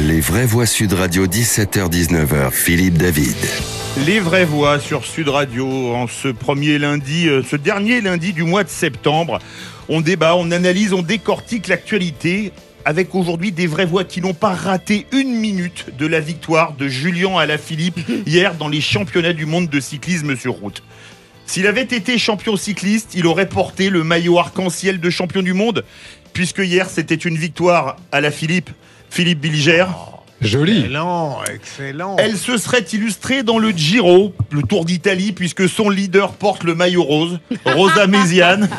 Les vraies voix Sud Radio, 17h-19h, Philippe David. Les vraies voix sur Sud Radio en ce dernier lundi du mois de septembre. On débat, on analyse, on décortique l'actualité avec aujourd'hui des vraies voix qui n'ont pas raté une minute de la victoire de Julian Alaphilippe hier dans les championnats du monde de cyclisme sur route. S'il avait été champion cycliste, il aurait porté le maillot arc-en-ciel de champion du monde, puisque hier c'était une victoire Alaphilippe, Philippe Bilger. Joli. Excellent. Elle se serait illustrée dans le Giro, le Tour d'Italie, puisque son leader porte le maillot rose, Rosa Méziane.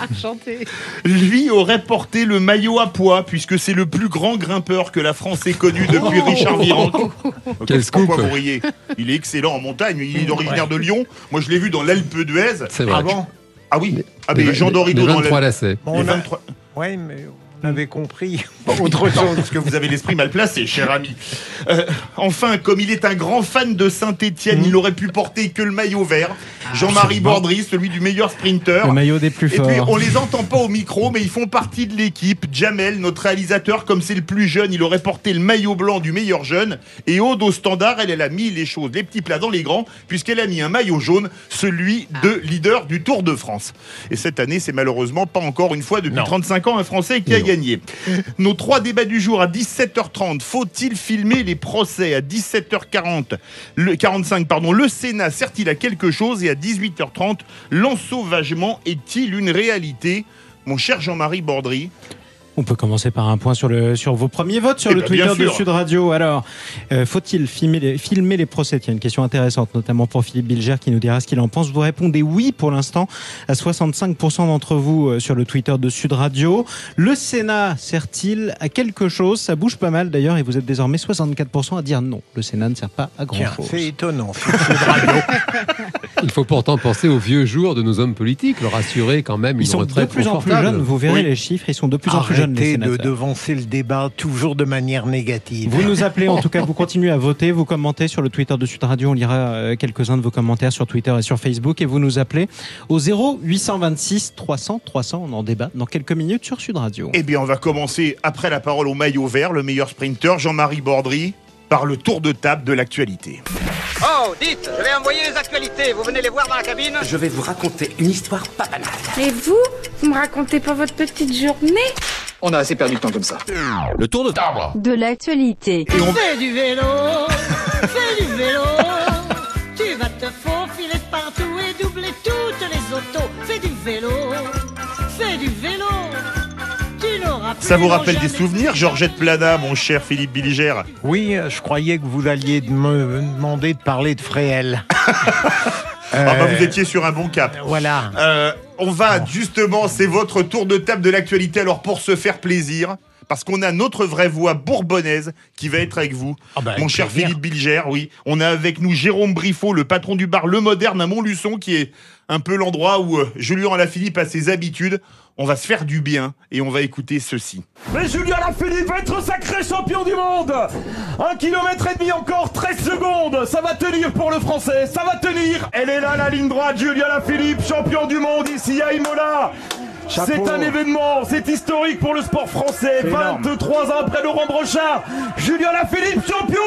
Lui aurait porté le maillot à pois, puisque c'est le plus grand grimpeur que la France ait connu depuis Richard Virenque. Quel scoop. Pourquoi vous riez ? Il est excellent en montagne, il est originaire de Lyon. Moi je l'ai vu dans l'Alpe d'Huez. C'est vrai. Ah oui, mais Jean Dorido les dans 23 lacets. Bon, les 23... Ouais, mais on avait compris autre chose. Parce que vous avez l'esprit mal placé, cher ami. Enfin, comme il est un grand fan de Saint-Étienne, il n'aurait pu porter que le maillot vert. Jean-Marie Bordry, celui du meilleur sprinter. Le maillot des plus forts. Et puis, on les entend pas au micro, mais ils font partie de l'équipe. Jamel, notre réalisateur, comme c'est le plus jeune, il aurait porté le maillot blanc du meilleur jeune. Et Aude au standard, elle a mis les choses, les petits plats dans les grands, puisqu'elle a mis un maillot jaune, celui de leader du Tour de France. Et cette année, c'est malheureusement pas encore une fois depuis 35 ans un Français qui a gagné. Nos trois débats du jour à 17h30. Faut-il filmer les procès à 17h45 le Sénat sert-il à quelque chose? Et à 18h30, l'ensauvagement est-il une réalité? Mon cher Jean-Marie Bordry. On peut commencer par un point sur vos premiers votes sur le Twitter de Sud Radio. Alors, faut-il filmer les procès? Il y a une question intéressante, notamment pour Philippe Bilger qui nous dira ce qu'il en pense. Vous répondez oui pour l'instant à 65% d'entre vous sur le Twitter de Sud Radio. Le Sénat sert-il à quelque chose? Ça bouge pas mal d'ailleurs et vous êtes désormais 64% à dire non. Le Sénat ne sert pas à grand-chose. C'est étonnant sur Sud Radio. Il faut pourtant penser aux vieux jours de nos hommes politiques, leur assurer quand même une retraite confortable. Ils sont de plus en plus jeunes, vous verrez les chiffres, ils sont de plus en plus jeunes. Arrêtez de devancer le débat toujours de manière négative. Vous nous appelez, en tout cas, vous continuez à voter, vous commentez sur le Twitter de Sud Radio, on lira quelques-uns de vos commentaires sur Twitter et sur Facebook, et vous nous appelez au 0826 300 300, on en débat dans quelques minutes sur Sud Radio. Eh bien, on va commencer après la parole au maillot vert, le meilleur sprinter, Jean-Marie Bordry, par le tour de table de l'actualité. Oh, dites, je vais envoyer les actualités. Vous venez les voir dans la cabine? Je vais vous raconter une histoire pas banale. Et vous me racontez pas votre petite journée? On a assez perdu de temps comme ça. Le tour de table de l'actualité. Et on... Fais du vélo, fais du vélo. Tu vas te faufiler partout et doubler toutes les autos. Fais du vélo, fais du vélo. Ça vous rappelle des souvenirs, Georgette Plana, mon cher Philippe Bilger? Oui, je croyais que vous alliez me demander de parler de Fréhel. Vous étiez sur un bon cap. Voilà. On va justement, c'est votre tour de table de l'actualité. Alors pour se faire plaisir, parce qu'on a notre vraie voix bourbonnaise qui va être avec vous, mon cher Philippe Bilger. Oui, on a avec nous Jérôme Briffaut, le patron du bar Le Moderne à Montluçon, qui est un peu l'endroit où Julian Alaphilippe a ses habitudes. On va se faire du bien et on va écouter ceci. Mais Julian Alaphilippe va être sacré champion du monde. 1,5 km encore, 13 secondes. Ça va tenir pour le Français, ça va tenir. Elle est là, la ligne droite, Julian Alaphilippe, champion du monde ici à Imola. Chapeau. C'est un événement, c'est historique pour le sport français. 23 ans après Laurent Brochard, Julian Alaphilippe, champion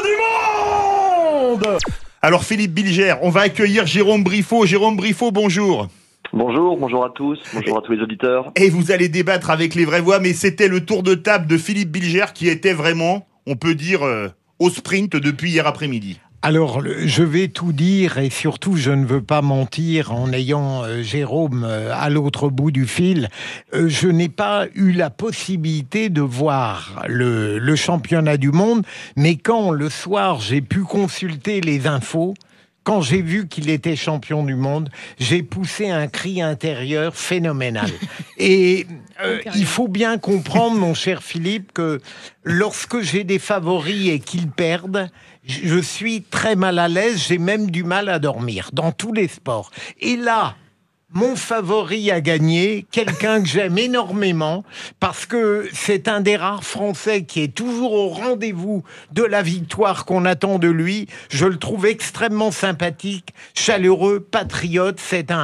du monde. Alors Philippe Bilger, on va accueillir Jérôme Briffaut. Jérôme Briffaut, bonjour. Bonjour à tous, bonjour à tous les auditeurs. Et vous allez débattre avec les vraies voix, mais c'était le tour de table de Philippe Bilger qui était vraiment, on peut dire, au sprint depuis hier après-midi. Alors, je vais tout dire et surtout, je ne veux pas mentir en ayant Jérôme à l'autre bout du fil. Je n'ai pas eu la possibilité de voir le championnat du monde, mais quand le soir, j'ai pu consulter les infos, quand j'ai vu qu'il était champion du monde, j'ai poussé un cri intérieur phénoménal. Et il faut bien comprendre, mon cher Philippe, que lorsque j'ai des favoris et qu'ils perdent, je suis très mal à l'aise, j'ai même du mal à dormir, dans tous les sports. Et là, mon favori a gagné, quelqu'un que j'aime énormément, parce que c'est un des rares Français qui est toujours au rendez-vous de la victoire qu'on attend de lui. Je le trouve extrêmement sympathique, chaleureux, patriote. C'est un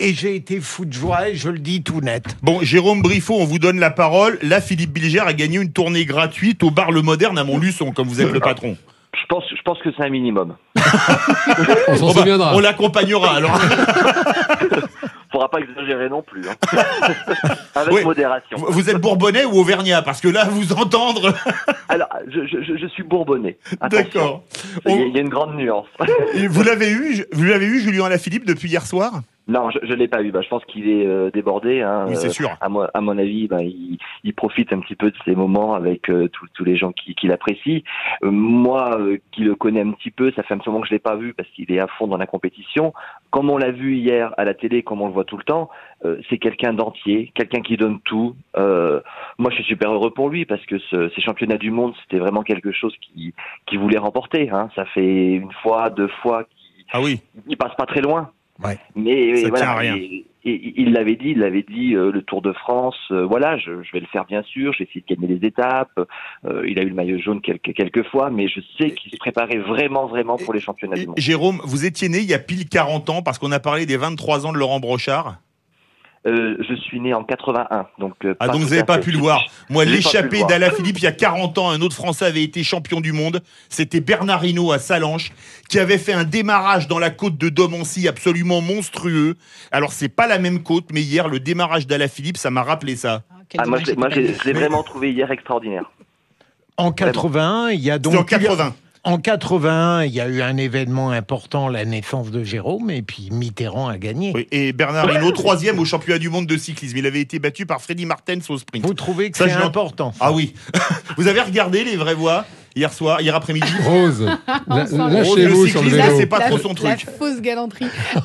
Et j'ai été fou de joie, et je le dis tout net. Bon, Jérôme Briffaut, on vous donne la parole. Là, Philippe Bilger a gagné une tournée gratuite au bar Le Moderne à Montluçon, comme vous êtes le patron. Je pense que c'est un minimum. On s'en souviendra. On l'accompagnera alors. Faudra pas exagérer non plus. Avec modération. Vous êtes bourbonnais ou auvergnat? Parce que là, vous entendre... Alors, je suis bourbonnais. D'accord. Il y a une grande nuance. Vous l'avez eu, Julien Alaphilippe, depuis hier soir? Non, je l'ai pas eu. Je pense qu'il est débordé. Oui, c'est sûr. À mon avis, il profite un petit peu de ces moments avec tous les gens qui l'apprécient. Moi, qui le connais un petit peu, ça fait un petit moment que je l'ai pas vu parce qu'il est à fond dans la compétition. Comme on l'a vu hier à la télé, comme on le voit tout le temps, c'est quelqu'un d'entier, quelqu'un qui donne tout. Moi, je suis super heureux pour lui parce que ces championnats du monde, c'était vraiment quelque chose qu'il voulait remporter. Ça fait une fois, 2 fois qu'il passe pas très loin. Ouais. Mais ça voilà, tient à rien. Il l'avait dit, le Tour de France, je vais le faire bien sûr, je vais essayer de gagner les étapes. Il a eu le maillot jaune quelques fois, mais je sais qu'il se préparait vraiment pour les championnats du monde. Jérôme, vous étiez né il y a pile 40 ans, parce qu'on a parlé des 23 ans de Laurent Brochard. Je suis né en 81, donc donc vous n'avez pas pu le voir. Moi, l'échappée d'Alaphilippe, il y a 40 ans, un autre Français avait été champion du monde. C'était Bernard Hinault à Sallanches, qui avait fait un démarrage dans la côte de Domancy absolument monstrueux. Alors, c'est pas la même côte, mais hier, le démarrage d'Alaphilippe, ça m'a rappelé ça. Moi, je l'ai vraiment trouvé hier extraordinaire. En 81, il y a donc... C'est en 80. En 81, il y a eu un événement important, la naissance de Jérôme, et puis Mitterrand a gagné. Oui, et Bernard Hinault, 3e au championnat du monde de cyclisme. Il avait été battu par Freddy Martens au sprint. Vous trouvez que c'est important? Ah oui. Vous avez regardé les vraies voix hier après-midi? Rose, lâchez-vous sur le vélo. C'est pas trop son truc. La fausse galanterie.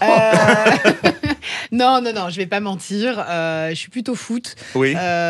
Non, je vais pas mentir. Je suis plutôt foot. Oui.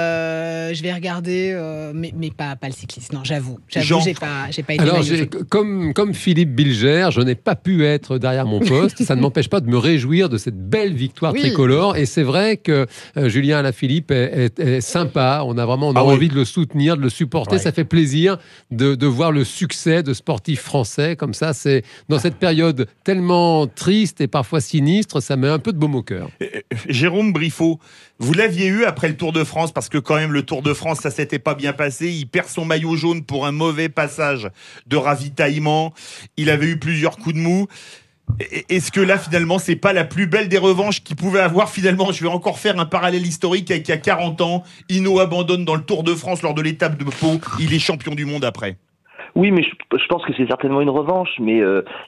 Je vais regarder, mais pas le cyclisme. Non, j'avoue, j'ai pas été. Alors, comme Philippe Bilger, je n'ai pas pu être derrière mon poste. Ça ne m'empêche pas de me réjouir de cette belle victoire tricolore. Et c'est vrai que Julien Alaphilippe est sympa. On a envie de le soutenir, de le supporter. Ouais. Ça fait plaisir de voir le succès de sportifs français comme ça. C'est dans cette période tellement triste et parfois sinistre, ça met un peu de baume au cœur. Jérôme Briffaut, vous l'aviez eu après le Tour de France, parce que quand même le Tour de France, ça s'était pas bien passé. Il perd son maillot jaune pour un mauvais passage de ravitaillement. Il avait eu plusieurs coups de mou. Est-ce que là, finalement, c'est pas la plus belle des revanches qu'il pouvait avoir? Finalement, je vais encore faire un parallèle historique avec il y a 40 ans. Hinault abandonne dans le Tour de France lors de l'étape de Pau. Il est champion du monde après. Oui, mais je pense que c'est certainement une revanche, mais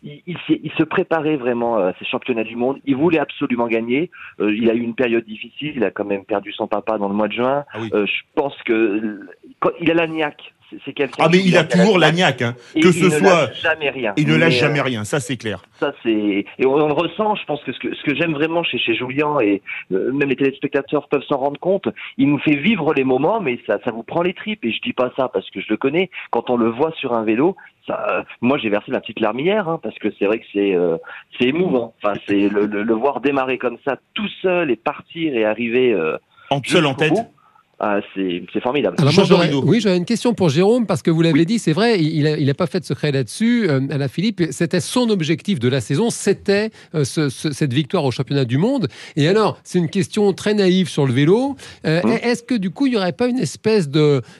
il se préparait vraiment à ces championnats du monde. Il voulait absolument gagner. Il a eu une période difficile. Il a quand même perdu son papa dans le mois de juin. Ah oui. Je pense que il a la niaque. C'est quelqu'un. Ah mais il a toujours la niaque, hein. Que ce soit. Il ne lâche jamais rien. Il ne lâche jamais rien. Ça c'est clair. Ça et on le ressent. Je pense que ce que j'aime vraiment chez Julien, et même les téléspectateurs peuvent s'en rendre compte, il nous fait vivre les moments, mais ça vous prend les tripes. Et je dis pas ça parce que je le connais. Quand on le voit sur un vélo, moi j'ai versé ma petite larme hier, parce que c'est vrai que c'est émouvant. Enfin, c'est le voir démarrer comme ça tout seul et partir et arriver seul en tête. C'est formidable. Alors moi, j'avais une question pour Jérôme, parce que vous l'avez dit, c'est vrai, il n'a pas fait de secret là-dessus. Alaphilippe, c'était son objectif de la saison, c'était cette victoire au championnat du monde. Et alors, c'est une question très naïve sur le vélo. Est-ce que du coup, il n'y aurait pas une espèce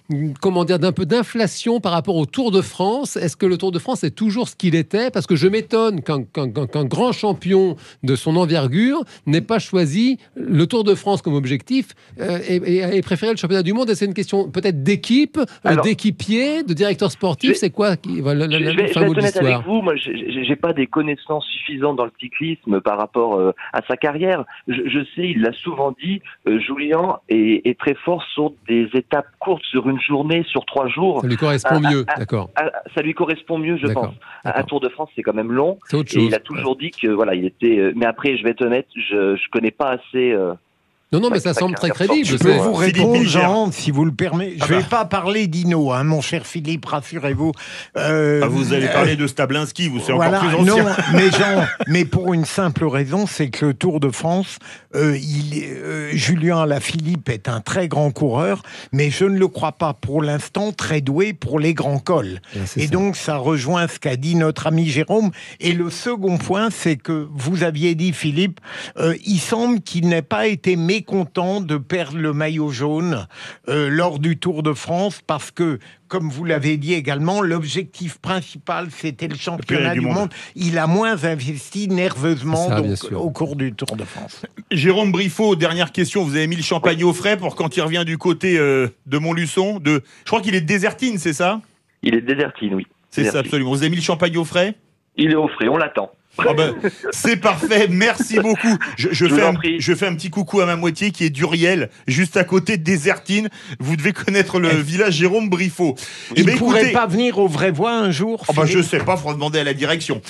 d'un peu d'inflation par rapport au Tour de France? Est-ce que le Tour de France est toujours ce qu'il était? Parce que je m'étonne qu'un grand champion de son envergure n'ait pas choisi le Tour de France comme objectif et préféré le championnat du monde. Et c'est une question peut-être d'équipe, d'équipier, de directeur sportif. C'est quoi je vais être honnête avec vous. Moi, j'ai pas des connaissances suffisantes dans le cyclisme par rapport à sa carrière. Je sais, il l'a souvent dit, Julien est très fort sur des étapes courtes, sur une journée, sur 3 jours. Ça lui correspond mieux, d'accord. Ça lui correspond mieux, je pense. Un Tour de France, c'est quand même long. C'est autre chose. Et il a toujours dit que il était. Mais après, je vais être honnête, je connais pas assez. Non, mais ça semble très crédible. Je peux vous répondre, Jean, si vous le permettez. Je ne vais pas parler d'Hino, mon cher Philippe, rassurez-vous. Vous allez parler de Stablinski, c'est encore plus ancien. Non, mais Jean, mais pour une simple raison, c'est que le Tour de France, Julien Alaphilippe est un très grand coureur, mais je ne le crois pas pour l'instant très doué pour les grands cols. Et donc, ça rejoint ce qu'a dit notre ami Jérôme. Et le second point, c'est que vous aviez dit, Philippe, il semble qu'il n'ait pas été mécontent de perdre le maillot jaune lors du Tour de France parce que, comme vous l'avez dit également, l'objectif principal, c'était le championnat du monde. Il a moins investi nerveusement au cours du Tour de France. Jérôme Briffaut, dernière question. Vous avez mis le champagne au frais pour quand il revient du côté de Montluçon. Je crois qu'il est de Désertine, c'est ça ? Il est de Désertine, oui. C'est ça, absolument. Vous avez mis le champagne au frais ? Il est au frais, on l'attend. C'est parfait, merci beaucoup. Je fais un petit coucou à ma moitié qui est d'Uriel, juste à côté de Désertine. Vous devez connaître le village Jérôme Briffaut. Il ne pourrait pas venir au Vrai-Voix un jour je sais pas, il faudra demander à la direction.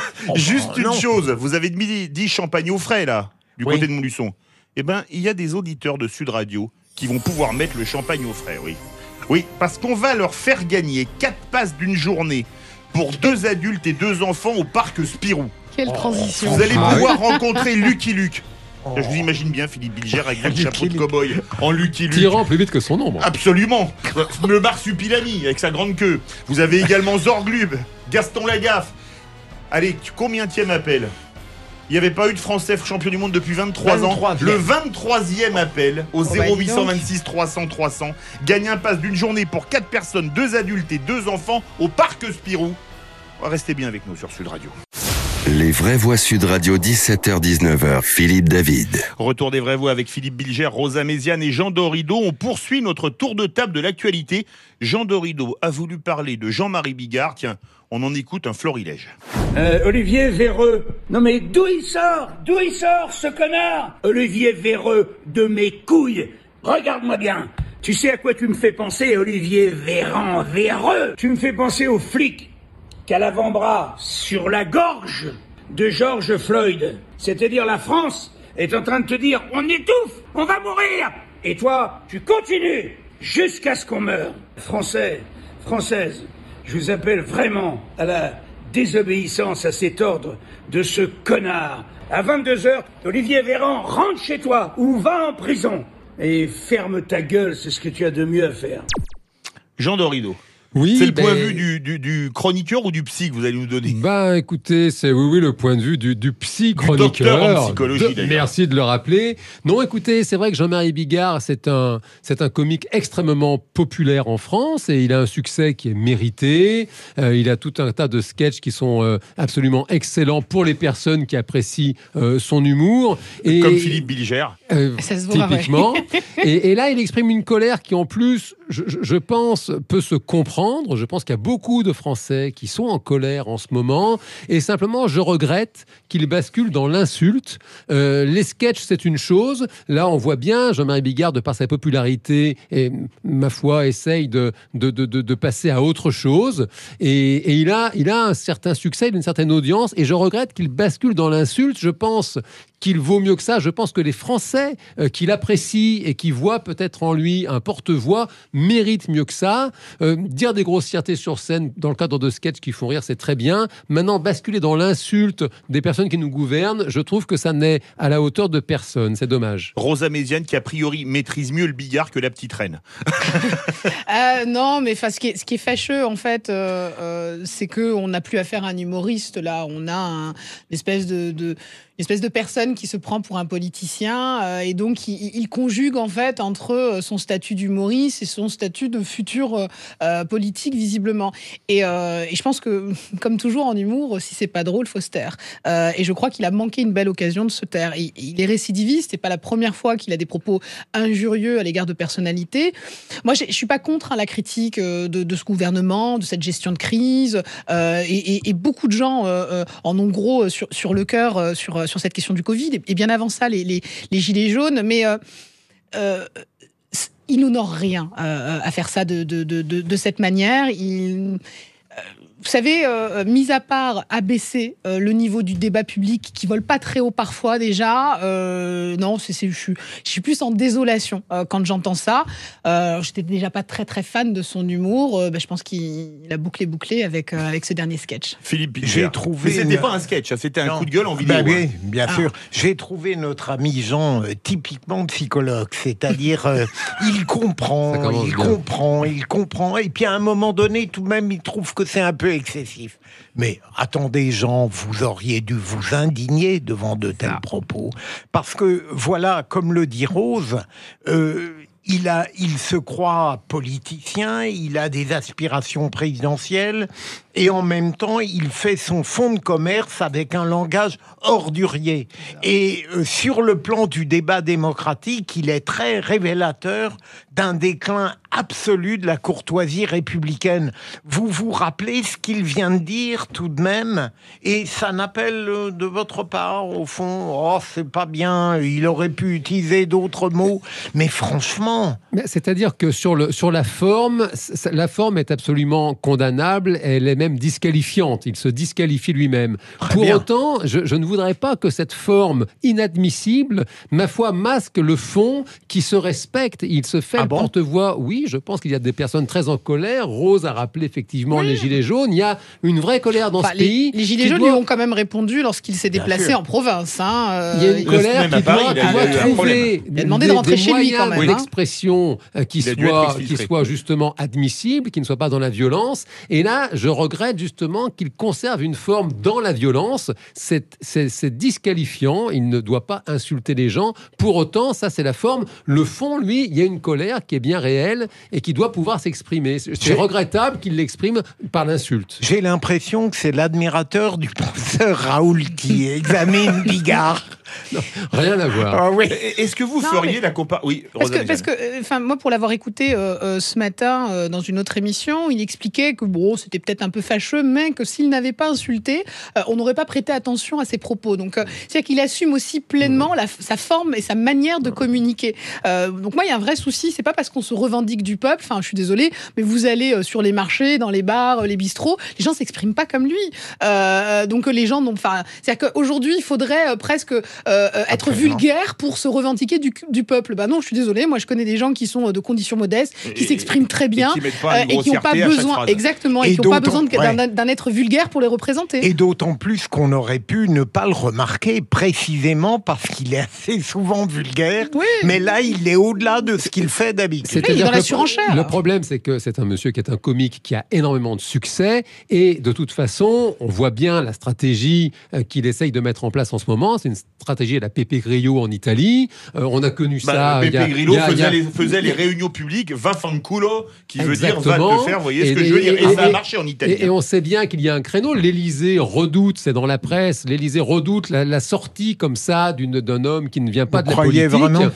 Juste une chose, vous avez dit champagne au frais là, du côté de Montluçon. Il y a des auditeurs de Sud Radio qui vont pouvoir mettre le champagne au frais, oui. Oui, parce qu'on va leur faire gagner 4 passes d'une journée pour 2 adultes et 2 enfants au parc Spirou. Quelle transition. Vous allez pouvoir rencontrer Lucky Luke. Je vous imagine bien Philippe Bilger avec votre chapeau de cow-boy en Lucky Luke. Tirant plus vite que son ombre. Absolument. Le marsupilami avec sa grande queue. Vous avez également Zorglub, Gaston Lagaffe. Allez, combienième appel ? Il n'y avait pas eu de Français champion du monde depuis 23 ans. Le 23e appel au 0826 300 300. Gagne un pass d'une journée pour 4 personnes, 2 adultes et 2 enfants au parc Spirou. Restez bien avec nous sur Sud Radio. Les vraies voix Sud Radio, 17h-19h, Philippe David. Retour des vraies voix avec Philippe Bilger, Rosa Méziane et Jean Dorido. On poursuit notre tour de table de l'actualité. Jean Dorido a voulu parler de Jean-Marie Bigard. Tiens, on en écoute un florilège. Olivier Véreux. Non mais d'où il sort ce connard? Olivier Véreux, de mes couilles. Regarde-moi bien. Tu sais à quoi tu me fais penser, Olivier Véreux? Tu me fais penser au flic qu'à l'avant-bras sur la gorge de George Floyd. C'est-à-dire la France est en train de te dire « On étouffe, on va mourir !» Et toi, tu continues jusqu'à ce qu'on meure. Français, Françaises, je vous appelle vraiment à la désobéissance à cet ordre de ce connard. À 22h, Olivier Véran, rentre chez toi ou va en prison. Et ferme ta gueule, c'est ce que tu as de mieux à faire. Jean Dorido. Oui, c'est le point de vue du chroniqueur ou du psy que vous allez nous donner? Écoutez, c'est le point de vue du psy-chroniqueur. Du docteur en psychologie, d'ailleurs. Merci de le rappeler. Non, écoutez, c'est vrai que Jean-Marie Bigard, c'est un comique extrêmement populaire en France et il a un succès qui est mérité. Il a tout un tas de sketchs qui sont absolument excellents pour les personnes qui apprécient son humour. Et, comme Philippe Bilger. Ça se voit, typiquement. Ouais. et là, il exprime une colère qui, en plus, je pense, peut se comprendre. Je pense qu'il y a beaucoup de Français qui sont en colère en ce moment. Et simplement, je regrette qu'il bascule dans l'insulte. Les sketchs, c'est une chose. Là, on voit bien, Jean-Marie Bigard, de par sa popularité, et ma foi, essaye de passer à autre chose. Et il a un certain succès, une certaine audience. Et je regrette qu'il bascule dans l'insulte. Je pense qu'il vaut mieux que ça. Je pense que les Français qui l'apprécient et qui voient peut-être en lui un porte-voix méritent mieux que ça. Dire des grossièretés sur scène dans le cadre de sketchs qui font rire, c'est très bien. Maintenant, basculer dans l'insulte des personnes qui nous gouvernent, je trouve que ça n'est à la hauteur de personne. C'est dommage. Rosa Méziane, qui a priori maîtrise mieux le Bigard que la petite reine. Non, mais ce qui est fâcheux, en fait, c'est qu'on n'a plus affaire à un humoriste. Là, on a une espèce de personne qui se prend pour un politicien et donc il conjugue en fait entre son statut d'humoriste et son statut de futur politique visiblement. Et je pense que comme toujours en humour, si c'est pas drôle, faut se taire. Et je crois qu'il a manqué une belle occasion de se taire. Il est récidiviste, c'est pas la première fois qu'il a des propos injurieux à l'égard de personnalités. Moi, je suis pas contre la critique de ce gouvernement, de cette gestion de crise. Et beaucoup de gens en ont gros sur le cœur sur cette question du Covid, et bien avant ça, les gilets jaunes, mais il n'honore rien à faire ça de cette manière. Vous savez, mis à part abaisser le niveau du débat public qui vole pas très haut parfois déjà, non, je suis plus en désolation quand j'entends ça. J'étais déjà pas très très fan de son humour. Je pense qu'il a bouclé avec ce dernier sketch. Philippe Bilger. J'ai trouvé. Mais c'était pas un sketch, c'était un coup de gueule en vidéo. Oui, bien sûr. J'ai trouvé notre ami Jean typiquement psychologue, c'est-à-dire il comprend, et puis à un moment donné, tout de même, il trouve que c'est un peu excessif. Mais attendez, Jean, vous auriez dû vous indigner devant de tels propos. Parce que, voilà, comme le dit Rose, il se croit politicien, il a des aspirations présidentielles, et en même temps, il fait son fonds de commerce avec un langage ordurier. Et sur le plan du débat démocratique, il est très révélateur d'un déclin absolu de la courtoisie républicaine. Vous vous rappelez ce qu'il vient de dire tout de même, et ça n'appelle de votre part, au fond, oh, c'est pas bien, il aurait pu utiliser d'autres mots, mais franchement... C'est-à-dire que sur la forme est absolument condamnable, elle est même disqualifiante, il se disqualifie lui-même. Pour autant, je ne voudrais pas que cette forme inadmissible, ma foi, masque le fond qui se respecte. Il se fait le porte-voix. Oui, je pense qu'il y a des personnes très en colère. Rose a rappelé effectivement les Gilets jaunes. Il y a une vraie colère dans ce pays. Les Gilets jaunes lui ont quand même répondu lorsqu'il s'est déplacé en province. Il y a une colère qui doit trouver il a demandé de rentrer chez lui quand même. D'expression qui soit justement admissible, qui ne soit pas dans la violence. Et là, je regrette justement qu'il conserve une forme dans la violence. C'est disqualifiant. Il ne doit pas insulter les gens. Pour autant, ça c'est la forme. Le fond, lui, il y a une colère qui est bien réelle et qui doit pouvoir s'exprimer. C'est regrettable qu'il l'exprime par l'insulte. J'ai l'impression que c'est l'admirateur du penseur Raoul qui examine Bigard. Non, rien à voir. Ah, oui. Est-ce que vous feriez la comparaison? Oui, parce que moi, pour l'avoir écouté ce matin dans une autre émission, il expliquait que c'était peut-être un peu fâcheux, mais que s'il n'avait pas insulté, on n'aurait pas prêté attention à ses propos. Donc, c'est-à-dire qu'il assume aussi pleinement sa forme et sa manière de communiquer. Donc moi, il y a un vrai souci. C'est pas parce qu'on se revendique du peuple. Enfin, je suis désolée, mais vous allez sur les marchés, dans les bars, les bistrots, les gens s'expriment pas comme lui. Donc les gens n'ont. Enfin, c'est-à-dire qu'aujourd'hui, il faudrait presque être vulgaire pour se revendiquer du peuple. Non, je suis désolée, moi je connais des gens qui sont de conditions modestes, qui s'expriment très bien et qui n'ont pas besoin, exactement, et qui n'ont pas besoin d'un être vulgaire pour les représenter. Et d'autant plus qu'on aurait pu ne pas le remarquer précisément parce qu'il est assez souvent vulgaire, mais là il est au-delà de ce qu'il fait d'habitude. Il est dans la surenchère. Le problème, c'est que c'est un monsieur qui est un comique qui a énormément de succès, et de toute façon, on voit bien la stratégie qu'il essaye de mettre en place en ce moment. C'est une stratégie à la Pepe Grillo en Italie. On a connu ça. Pepe Grillo faisait les réunions publiques, va fanculo, qui veut dire va te faire, vous voyez ce que je veux dire. Et ça a marché en Italie. Et on sait bien qu'il y a un créneau. L'Élysée redoute, c'est dans la presse, l'Élysée redoute la sortie comme ça d'un homme qui ne vient pas de la politique. Vraiment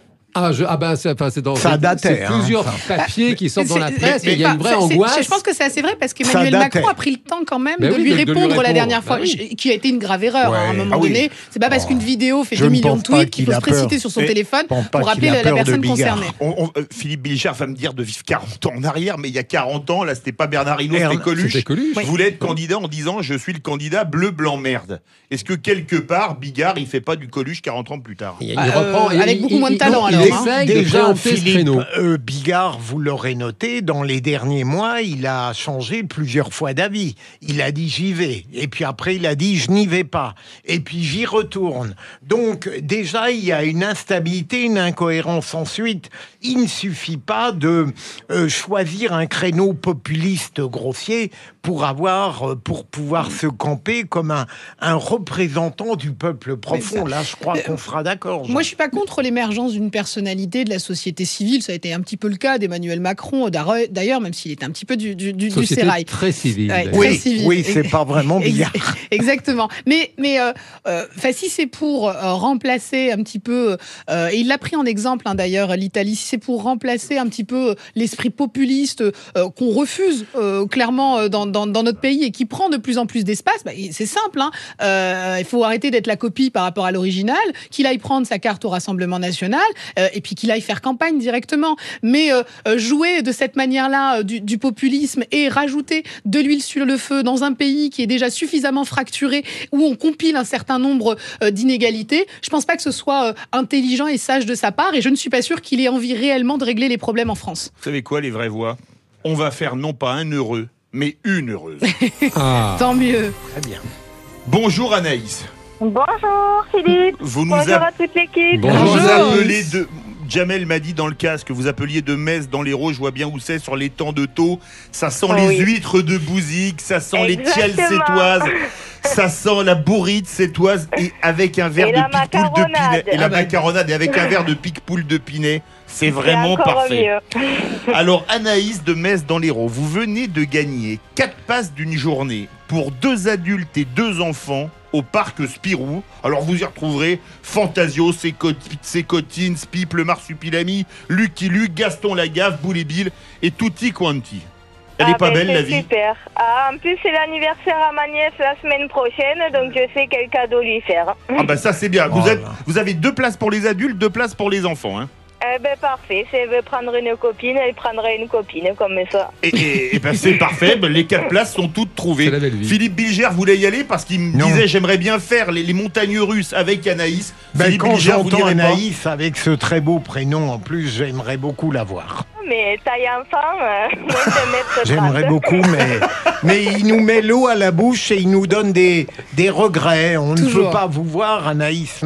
c'est dans plusieurs papiers qui sortent dans la presse, et il y a une vraie angoisse. Je pense que c'est assez vrai parce qu'Emmanuel Macron a pris le temps quand même de lui répondre la dernière fois, qui a été une grave erreur à un moment donné. C'est pas parce qu'une vidéo fait 2 millions de tweets qu'il faut se précipiter sur son téléphone pour rappeler la personne concernée. Philippe Bilger va me dire de vivre 40 ans en arrière, mais il y a 40 ans, là, c'était pas Bernard Hinault, c'était Coluche. Voulait être candidat en disant je suis le candidat bleu, blanc, merde. Est-ce que quelque part, Bigard, il fait pas du Coluche 40 ans plus tard? Il reprend avec beaucoup moins de talent alors. Déjà, Philippe Bigard, vous l'aurez noté, dans les derniers mois, il a changé plusieurs fois d'avis. Il a dit j'y vais, et puis après il a dit je n'y vais pas, et puis j'y retourne. Donc déjà, il y a une instabilité, une incohérence. Ensuite, il ne suffit pas de choisir un créneau populiste grossier pour pouvoir se camper comme un représentant du peuple profond. Là, je crois qu'on sera d'accord. Moi, je suis pas contre l'émergence d'une personnalité de la société civile. Ça a été un petit peu le cas d'Emmanuel Macron, d'ailleurs, même s'il était un petit peu du sérail. Très civile. Oui, c'est pas vraiment bien. Exactement. Mais si c'est pour remplacer un petit peu, et il l'a pris en exemple d'ailleurs, l'Italie, si c'est pour remplacer un petit peu l'esprit populiste qu'on refuse clairement dans notre pays et qui prend de plus en plus d'espace, c'est simple. Il faut arrêter d'être la copie par rapport à l'original, qu'il aille prendre sa carte au Rassemblement national et puis qu'il aille faire campagne directement. Mais jouer de cette manière-là du populisme et rajouter de l'huile sur le feu dans un pays qui est déjà suffisamment fracturé, où on compile un certain nombre d'inégalités, je pense pas que ce soit intelligent et sage de sa part, et je ne suis pas sûre qu'il ait envie réellement de régler les problèmes en France. Vous savez quoi, les vraies voix ? On va faire non pas un heureux, mais une heureuse. Tant mieux. Très bien. Bonjour Anaïs. Bonjour Philippe. Bonjour à toute l'équipe. Bonjour. Vous appelez de... Jamel m'a dit dans le casque que vous appeliez de Metz dans l'Hérault, je vois bien où c'est, sur l'étang de Thau. Ça sent les huîtres de Bouzic, ça sent les tiales sétoises, ça sent la bourrite sétoise et avec un verre de pique-poule de Pinet. Et la macaronade, et avec un verre de pique-poule de Pinet. C'est vraiment parfait. Alors Anaïs de Metz dans l'Hérault, vous venez de gagner 4 passes d'une journée pour 2 adultes et 2 enfants au parc Spirou. Alors vous y retrouverez Fantasio, Sécotine, Spip, le Marsupilami, Lucky Luke, Gaston Lagaffe, Boule Bill et Tutti Quanti. Elle est pas belle la vie. Super. En plus c'est l'anniversaire à ma nièce la semaine prochaine, donc je sais quel cadeau lui faire. Ah bah ça c'est bien. Vous avez 2 places pour les adultes, 2 places pour les enfants. Hein. Parfait, si elle veut prendre une copine, elle prendra une copine comme ça. Et ben c'est parfait, les 4 places sont toutes trouvées. Philippe Bilger voulait y aller parce qu'il me disait j'aimerais bien faire les montagnes russes avec Anaïs. Quand j'entends Anaïs avec ce très beau prénom en plus, j'aimerais beaucoup la voir. Mais taille enfant, moins de mètres 30. J'aimerais beaucoup, mais il nous met l'eau à la bouche et il nous donne des regrets. On ne peut pas vous voir, Anaïs.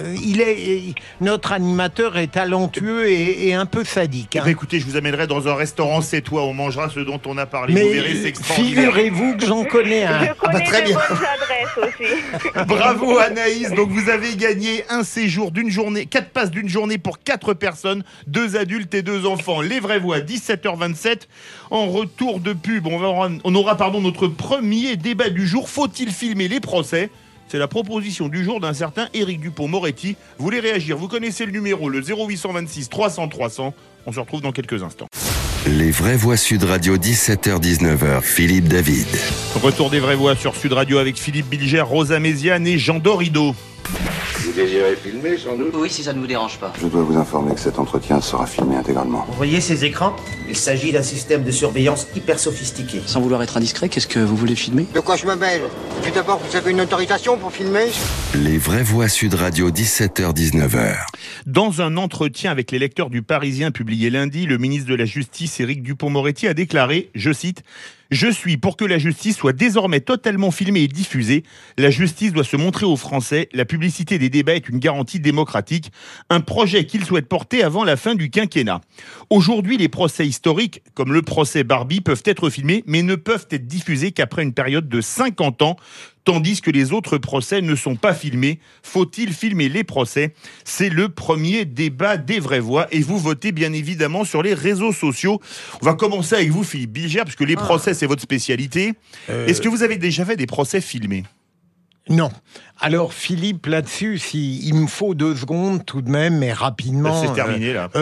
Notre animateur est talentueux et un peu sadique. Hein. Écoutez, je vous amènerai dans un restaurant sétois, on mangera ce dont on a parlé. Mais vous verrez, c'est extraordinaire. Figurez-vous que j'en connais un. Je connais très bien. bonnes adresses aussi. Bravo Anaïs, donc vous avez gagné un séjour d'une journée, 4 passes d'une journée pour 4 personnes, 2 adultes et 2 enfants. Les vraies voix, 17h27. En retour de pub, on aura notre premier débat du jour. Faut-il filmer les procès ? C'est la proposition du jour d'un certain Éric Dupond-Moretti. Vous voulez réagir ? Vous connaissez le numéro, le 0826 300 300. On se retrouve dans quelques instants. Les vraies voix Sud Radio, 17h-19h, Philippe David. Retour des vraies voix sur Sud Radio avec Philippe Bilger, Rosa Méziane et Jean Dorido. Vous désirez filmer, sans doute ? Oui, si ça ne vous dérange pas. Je dois vous informer que cet entretien sera filmé intégralement. Vous voyez ces écrans ? Il s'agit d'un système de surveillance hyper sophistiqué. Sans vouloir être indiscret, qu'est-ce que vous voulez filmer ? De quoi je me mêle ? Tout d'abord, vous avez une autorisation pour filmer ? Les vraies voix Sud Radio, 17h-19h. Dans un entretien avec les lecteurs du Parisien publié lundi, le ministre de la Justice, Éric Dupond-Moretti, a déclaré, je cite, « Je suis pour que la justice soit désormais totalement filmée et diffusée. La justice doit se montrer aux Français. La publicité des débats est une garantie démocratique. Un projet qu'il souhaite porter avant la fin du quinquennat. Aujourd'hui, les procès historiques, comme le procès Barbie, peuvent être filmés, mais ne peuvent être diffusés qu'après une période de 50 ans. Tandis que les autres procès ne sont pas filmés. Faut-il filmer les procès ? C'est le premier débat des vraies voix et vous votez bien évidemment sur les réseaux sociaux. On va commencer avec vous, Philippe Bilger, parce que les procès, c'est votre spécialité. Est-ce que vous avez déjà fait des procès filmés ? Non. Alors Philippe, là-dessus, il me faut 2 secondes tout de même, mais rapidement. C'est terminé là.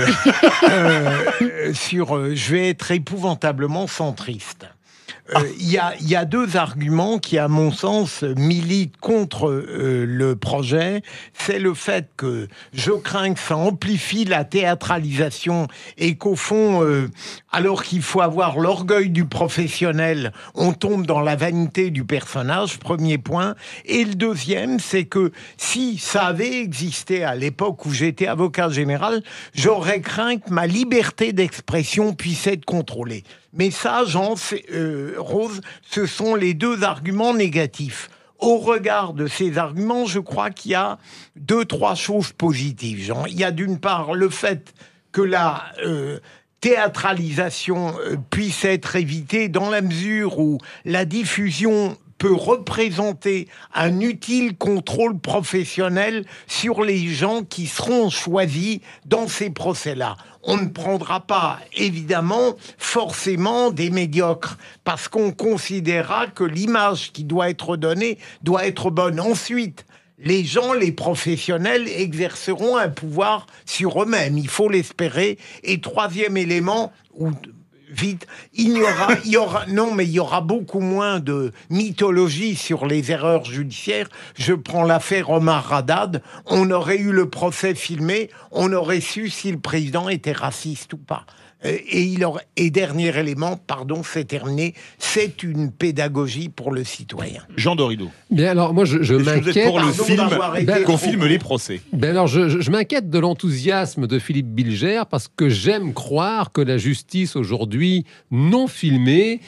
Je vais être épouvantablement centriste. Il y a 2 arguments qui, à mon sens, militent contre le projet. C'est le fait que je crains que ça amplifie la théâtralisation et qu'au fond, alors qu'il faut avoir l'orgueil du professionnel, on tombe dans la vanité du personnage, premier point. Et le deuxième, c'est que si ça avait existé à l'époque où j'étais avocat général, j'aurais craint que ma liberté d'expression puisse être contrôlée. Mais ça, Rose, ce sont les 2 arguments négatifs. Au regard de ces arguments, je crois qu'il y a 2-3 choses positives. Jean. Il y a d'une part le fait que la théâtralisation puisse être évitée dans la mesure où la diffusion peut représenter un utile contrôle professionnel sur les gens qui seront choisis dans ces procès-là. On ne prendra pas, évidemment, forcément des médiocres, parce qu'on considérera que l'image qui doit être donnée doit être bonne. Ensuite, les gens, les professionnels, exerceront un pouvoir sur eux-mêmes. Il faut l'espérer. Et troisième élément, où vite. Il y aura beaucoup moins de mythologie sur les erreurs judiciaires. Je prends l'affaire Omar Haddad. On aurait eu le procès filmé. On aurait su si le président était raciste ou pas. Et dernier élément, c'est terminé, c'est une pédagogie pour le citoyen. Jean Dorido. Bien alors, moi je m'inquiète. Vous êtes pour le film qu'on filme les procès. Ben alors, je m'inquiète de l'enthousiasme de Philippe Bilger parce que j'aime croire que la justice aujourd'hui non filmée,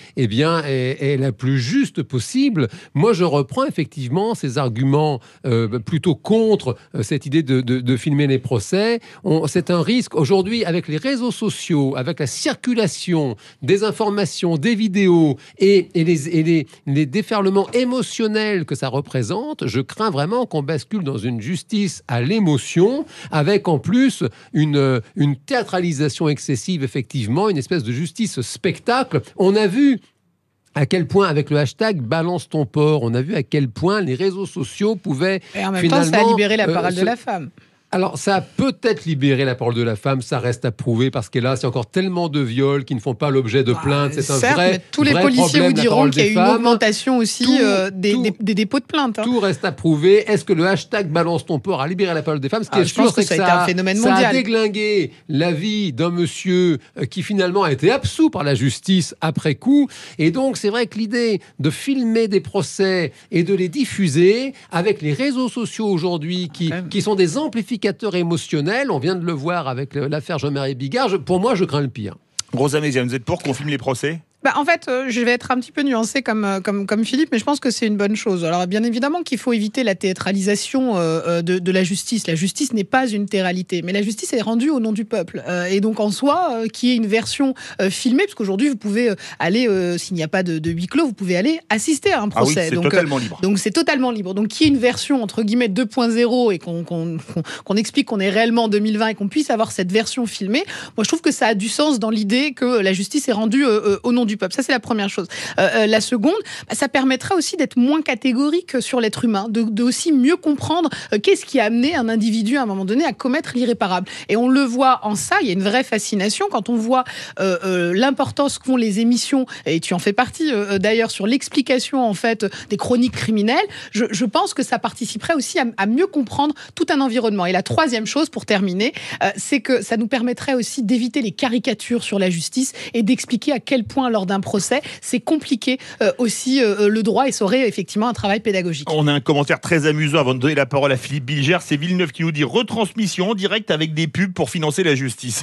est la plus juste possible. Moi, je reprends effectivement ces arguments plutôt contre cette idée de filmer les procès. C'est un risque aujourd'hui avec les réseaux sociaux, avec la circulation des informations, des vidéos et les déferlements émotionnels que ça représente, je crains vraiment qu'on bascule dans une justice à l'émotion, avec en plus une théâtralisation excessive, effectivement, une espèce de justice spectacle. On a vu à quel point, avec le hashtag « Balance ton porc », on a vu à quel point les réseaux sociaux pouvaient et en même temps, ça a libéré la parole de la femme. Alors, ça a peut-être libéré la parole de la femme, ça reste à prouver, parce que là, c'est encore tellement de viols qui ne font pas l'objet de plaintes. C'est un vrai mais tous les policiers vous diront qu'il y a eu une augmentation aussi des dépôts de plaintes. Tout reste à prouver. Est-ce que le hashtag Balance ton porc a libéré la parole des femmes? Ce qui est sûr, c'est que ça a déglingué la vie d'un monsieur qui finalement a été absous par la justice après coup. Et donc, c'est vrai que l'idée de filmer des procès et de les diffuser avec les réseaux sociaux aujourd'hui qui sont des amplificateurs émotionnel, on vient de le voir avec l'affaire Jean-Marie Bigard. Pour moi, je crains le pire. Rosa Méziane, vous êtes pour qu'on filme les procès ? En fait, je vais être un petit peu nuancée comme Philippe, mais je pense que c'est une bonne chose. Alors, bien évidemment qu'il faut éviter la théâtralisation de la justice. La justice n'est pas une théâtralité, mais la justice est rendue au nom du peuple. Et donc, en soi, qu'il y ait une version filmée, parce qu'aujourd'hui, vous pouvez aller, s'il n'y a pas de huis clos, vous pouvez aller assister à un procès. Ah oui, c'est totalement libre. Donc, c'est totalement libre. Donc, qu'il y ait une version, entre guillemets, 2.0 et qu'on explique qu'on est réellement en 2020 et qu'on puisse avoir cette version filmée, moi, je trouve que ça a du sens dans l'idée que la justice est rendue au nom du peuple. Ça, c'est la première chose. La seconde, ça permettra aussi d'être moins catégorique sur l'être humain, de aussi mieux comprendre qu'est-ce qui a amené un individu à un moment donné à commettre l'irréparable. Et on le voit en ça, il y a une vraie fascination quand on voit l'importance qu'ont les émissions, et tu en fais partie d'ailleurs, sur l'explication en fait des chroniques criminelles. Je pense que ça participerait aussi à mieux comprendre tout un environnement. Et la troisième chose, pour terminer, c'est que ça nous permettrait aussi d'éviter les caricatures sur la justice et d'expliquer à quel point lors d'un procès, c'est compliqué aussi le droit, et ça aurait effectivement un travail pédagogique. On a un commentaire très amusant avant de donner la parole à Philippe Bilger. C'est Villeneuve qui nous dit retransmission en direct avec des pubs pour financer la justice.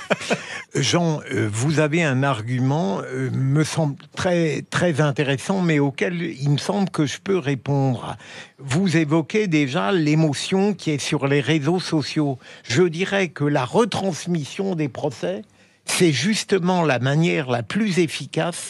Jean, vous avez un argument, me semble très, très intéressant, mais auquel il me semble que je peux répondre. Vous évoquez déjà l'émotion qui est sur les réseaux sociaux. Je dirais que la retransmission des procès, c'est justement la manière la plus efficace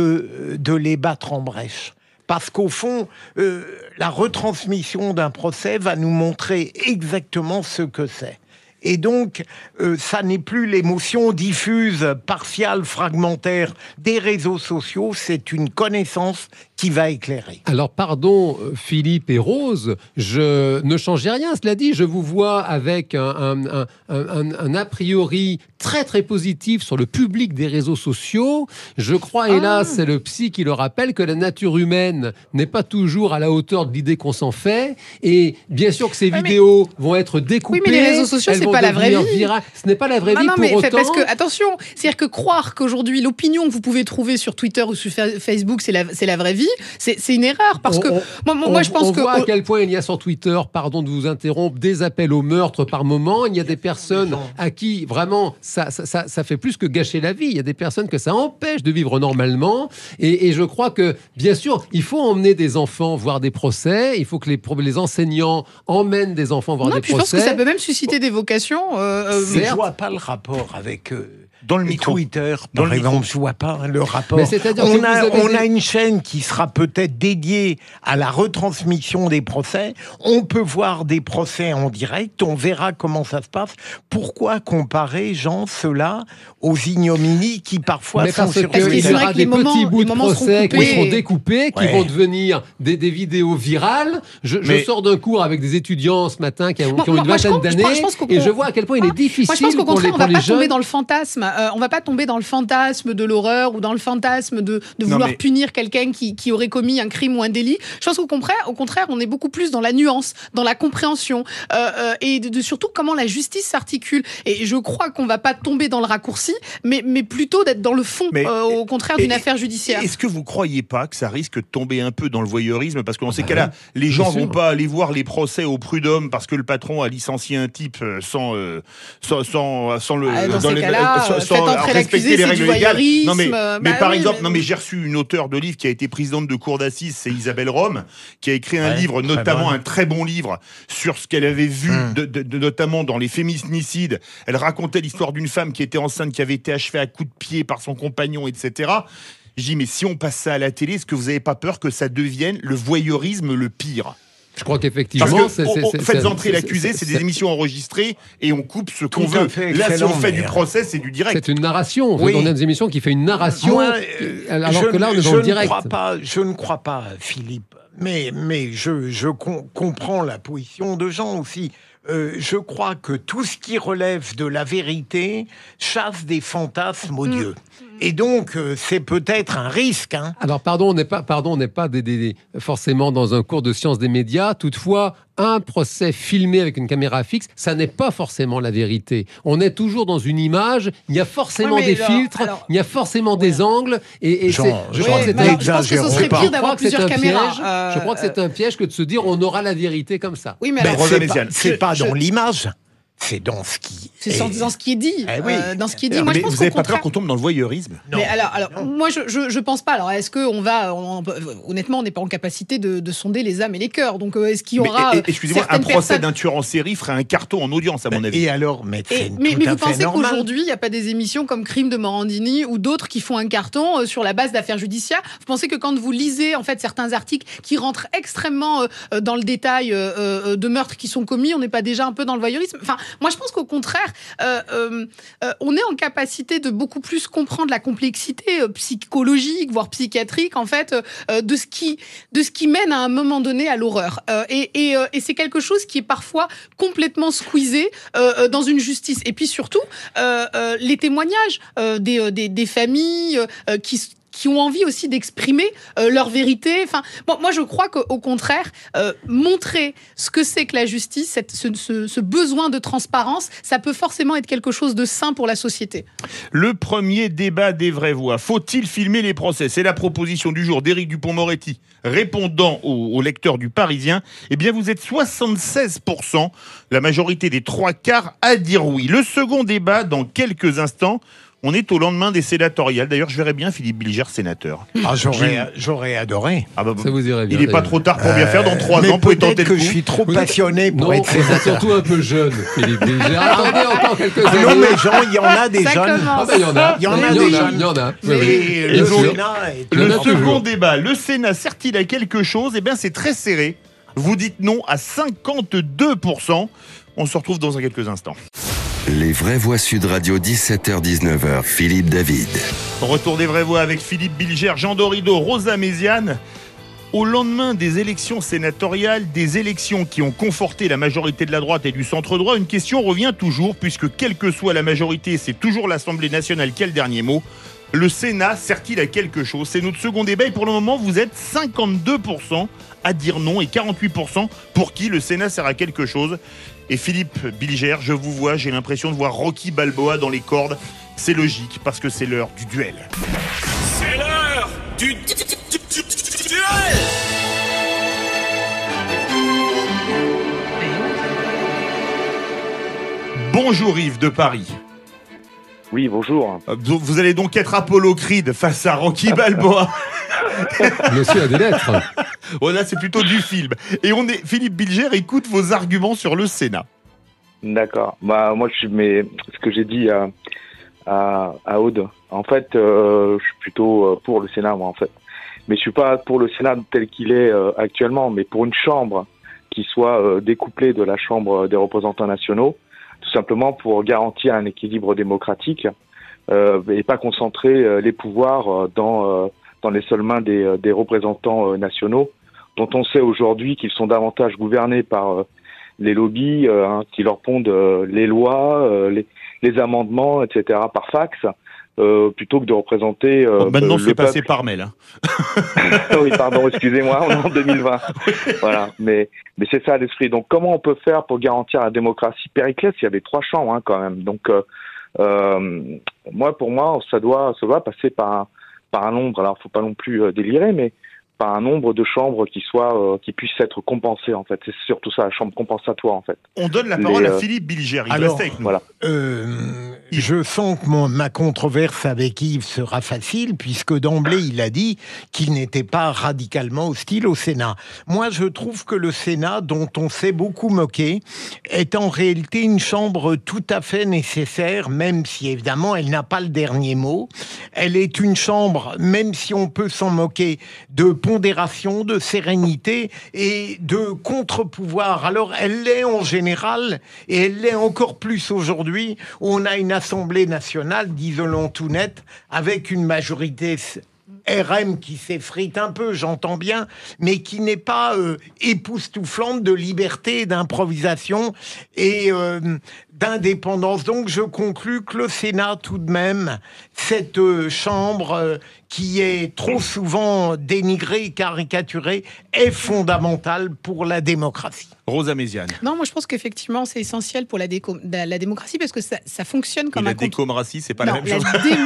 de les battre en brèche. Parce qu'au fond, la retransmission d'un procès va nous montrer exactement ce que c'est. Et donc, ça n'est plus l'émotion diffuse, partiale, fragmentaire des réseaux sociaux, c'est une connaissance qui va éclairer. Alors, pardon, Philippe et Rose, je ne changeais rien. Cela dit, je vous vois avec un a priori très, très positif sur le public des réseaux sociaux. Je crois, hélas, c'est le psy qui le rappelle, que la nature humaine n'est pas toujours à la hauteur de l'idée qu'on s'en fait. Et bien sûr que ces vidéos vont être découpées. Oui, mais les réseaux sociaux, c'est pas la vraie vie. Ce n'est pas la vraie vie non, pour mais autant. Parce que, attention, c'est-à-dire que croire qu'aujourd'hui, l'opinion que vous pouvez trouver sur Twitter ou sur Facebook, c'est la vraie vie, c'est une erreur. Parce que moi, je pense on que... voit à quel point il y a sur Twitter, pardon de vous interrompre, des appels au meurtre par moment. Il y a des personnes à qui, vraiment, ça fait plus que gâcher la vie. Il y a des personnes que ça empêche de vivre normalement. Et je crois que, bien sûr, il faut emmener des enfants voir des procès. Il faut que les enseignants emmènent des enfants voir des procès. Je pense que ça peut même susciter des vocations. Je ne vois pas le rapport avec... dans le micro. Twitter, par exemple, je ne vois pas le rapport. Mais on a une chaîne qui sera peut-être dédiée à la retransmission des procès. On peut voir des procès en direct, on verra comment ça se passe. Pourquoi comparer, Jean, cela aux ignominies qui parfois sont sur Twitter? Il y aura des petits bouts de procès qui seront découpés, qui vont devenir des vidéos virales. Je sors d'un cours avec des étudiants ce matin qui ont une vingtaine d'années, et je vois à quel point il est difficile moi, je pense qu'au contraire, pour les on va pas jeunes. tomber dans le fantasme on va pas tomber dans le fantasme de l'horreur ou dans le fantasme de vouloir punir quelqu'un qui aurait commis un crime ou un délit. Je pense qu'au contraire, on est beaucoup plus dans la nuance, dans la compréhension et surtout comment la justice s'articule. Et je crois qu'on va pas tomber dans le raccourci, mais plutôt d'être dans le fond, au contraire d'une affaire judiciaire. Est-ce que vous croyez pas que ça risque de tomber un peu dans le voyeurisme, parce que dans ces cas-là, les gens vont pas aller voir les procès au prud'homme parce que le patron a licencié un type sans respecter les règles légales. Non mais par exemple, j'ai reçu une auteure de livre qui a été présidente de cour d'assises, c'est Isabelle Rome, qui a écrit un livre, notamment un très bon livre sur ce qu'elle avait vu, notamment dans les féminicides. Elle racontait l'histoire d'une femme qui était enceinte, qui avait été achevée à coups de pied par son compagnon, etc. Je dis, mais si on passe ça à la télé, est-ce que vous n'avez pas peur que ça devienne le voyeurisme le pire ? Je crois qu'effectivement... Parce que faites entrer l'accusé, c'est des émissions enregistrées et on coupe ce qu'on veut. Là, si on fait du procès, c'est du direct. C'est une narration. On a des émissions qui fait une narration, alors que là, on est dans le direct. Je ne crois pas, Philippe, mais je comprends la position de Jean aussi. Je crois que tout ce qui relève de la vérité chasse des fantasmes odieux. Et donc, c'est peut-être un risque. Hein. Alors, on n'est pas forcément dans un cours de sciences des médias. Toutefois, un procès filmé avec une caméra fixe, ça n'est pas forcément la vérité. On est toujours dans une image, il y a forcément des filtres, il y a forcément des angles. Et je crois que ce serait pire d'avoir plusieurs caméras. Je crois que c'est un piège que de se dire on aura la vérité comme ça. Oui, mais c'est pas dans l'image. C'est dans ce qui dans ce qui est dit. Dans ce qui est dit. Moi, je pense vous n'avez pas peur qu'on tombe dans le voyeurisme ? Non. Mais alors moi, je pense pas. Alors, est-ce qu'on va... honnêtement, on n'est pas en capacité de sonder les âmes et les cœurs. Donc, est-ce qu'il y aura... excusez-moi, un procès d'un tueur en série ferait un carton en audience, à mon avis. Et alors, mais vous pensez qu'aujourd'hui, il n'y a pas des émissions comme Crime de Morandini ou d'autres qui font un carton sur la base d'affaires judiciaires ? Vous pensez que quand vous lisez, en fait, certains articles qui rentrent extrêmement dans le détail de meurtres qui sont commis, on n'est pas déjà un peu dans le voyeurisme ? Enfin, moi, je pense qu'au contraire, on est en capacité de beaucoup plus comprendre la complexité psychologique, voire psychiatrique, en fait, de ce qui mène à un moment donné à l'horreur. Et c'est quelque chose qui est parfois complètement squeezé dans une justice. Et puis surtout, les témoignages des familles qui ont envie aussi d'exprimer leur vérité. Enfin, moi, je crois qu'au contraire, montrer ce que c'est que la justice, ce besoin de transparence, ça peut forcément être quelque chose de sain pour la société. Le premier débat des vraies voix. Faut-il filmer les procès ? C'est la proposition du jour d'Éric Dupond-Moretti, répondant au lecteur du Parisien. Eh bien, vous êtes 76%, la majorité des 3/4 à dire oui. Le second débat, dans quelques instants. On est au lendemain des sénatoriales. D'ailleurs, je verrais bien Philippe Bilger sénateur. Ah, j'aurais adoré. Ça vous irait bien. Il n'est pas trop tard pour bien faire. Dans 3 ans, pour tenter que je suis trop passionné pour être sénateur. Vous êtes surtout un peu jeune, Philippe Bilger. Attendez encore quelques années. Non, mais Jean, il y en a des jeunes. Il y en a. Il y en a. Le Sénat le second débat. Le Sénat sert-il à quelque chose ? Eh bien, c'est très serré. Vous dites non à 52%. On se retrouve dans quelques instants. Les vraies voix Sud Radio, 17h-19h, Philippe David. Retour des vraies voix avec Philippe Bilger, Jean Dorido, Rosa Méziane. Au lendemain des élections sénatoriales, des élections qui ont conforté la majorité de la droite et du centre-droit, une question revient toujours, puisque quelle que soit la majorité, c'est toujours l'Assemblée nationale qui a le dernier mot. Le Sénat sert-il à quelque chose ? C'est notre second débat et pour le moment, vous êtes 52% à dire non et 48% pour qui le Sénat sert à quelque chose. Et Philippe Bilger, je vous vois, j'ai l'impression de voir Rocky Balboa dans les cordes. C'est logique parce que c'est l'heure du duel. C'est l'heure du duel. Bonjour Yves de Paris. Oui, bonjour. Vous allez donc être Apollo Creed face à Rocky Balboa. Monsieur a des lettres. Voilà, c'est plutôt du film. Et Philippe Bilger écoute vos arguments sur le Sénat. D'accord. Moi, ce que j'ai dit à Aude, en fait, je suis plutôt pour le Sénat, moi, en fait. Mais je suis pas pour le Sénat tel qu'il est actuellement, mais pour une chambre qui soit découplée de la Chambre des représentants nationaux, tout simplement pour garantir un équilibre démocratique et pas concentrer les pouvoirs dans les seules mains des représentants nationaux, dont on sait aujourd'hui qu'ils sont davantage gouvernés par les lobbies qui leur pondent les lois, les amendements, etc. par fax. Plutôt que de représenter maintenant le c'est passé peuple. par mail. Oui, pardon, excusez-moi, on est en 2020. Voilà, mais c'est ça l'esprit. Donc, comment on peut faire pour garantir la démocratie? Périclès, il y avait 3 chambres quand même. Donc, pour moi, ça doit passer par un nombre. Alors, faut pas non plus délirer, mais par un nombre de chambres qui puissent être compensées, en fait. C'est surtout ça, la chambre compensatoire, en fait. On donne la parole à Philippe Bilger. Il reste avec nous. Voilà. Je sens que ma controverse avec Yves sera facile, puisque d'emblée, il a dit qu'il n'était pas radicalement hostile au Sénat. Moi, je trouve que le Sénat, dont on s'est beaucoup moqué, est en réalité une chambre tout à fait nécessaire, même si, évidemment, elle n'a pas le dernier mot. Elle est une chambre, même si on peut s'en moquer, de pondération, de sérénité et de contre-pouvoir. Alors, elle l'est en général, et elle l'est encore plus aujourd'hui, où on a une Assemblée nationale, disons-le tout net, avec une majorité RM qui s'effrite un peu, j'entends bien, mais qui n'est pas époustouflante de liberté, d'improvisation et d'indépendance. Donc je conclus que le Sénat, tout de même, cette chambre qui est trop souvent dénigrée et caricaturée, est fondamentale pour la démocratie. Rosa Méziane. Non, moi je pense qu'effectivement c'est essentiel pour la démocratie parce que ça fonctionne comme la démocratie, c'est pas la même chose.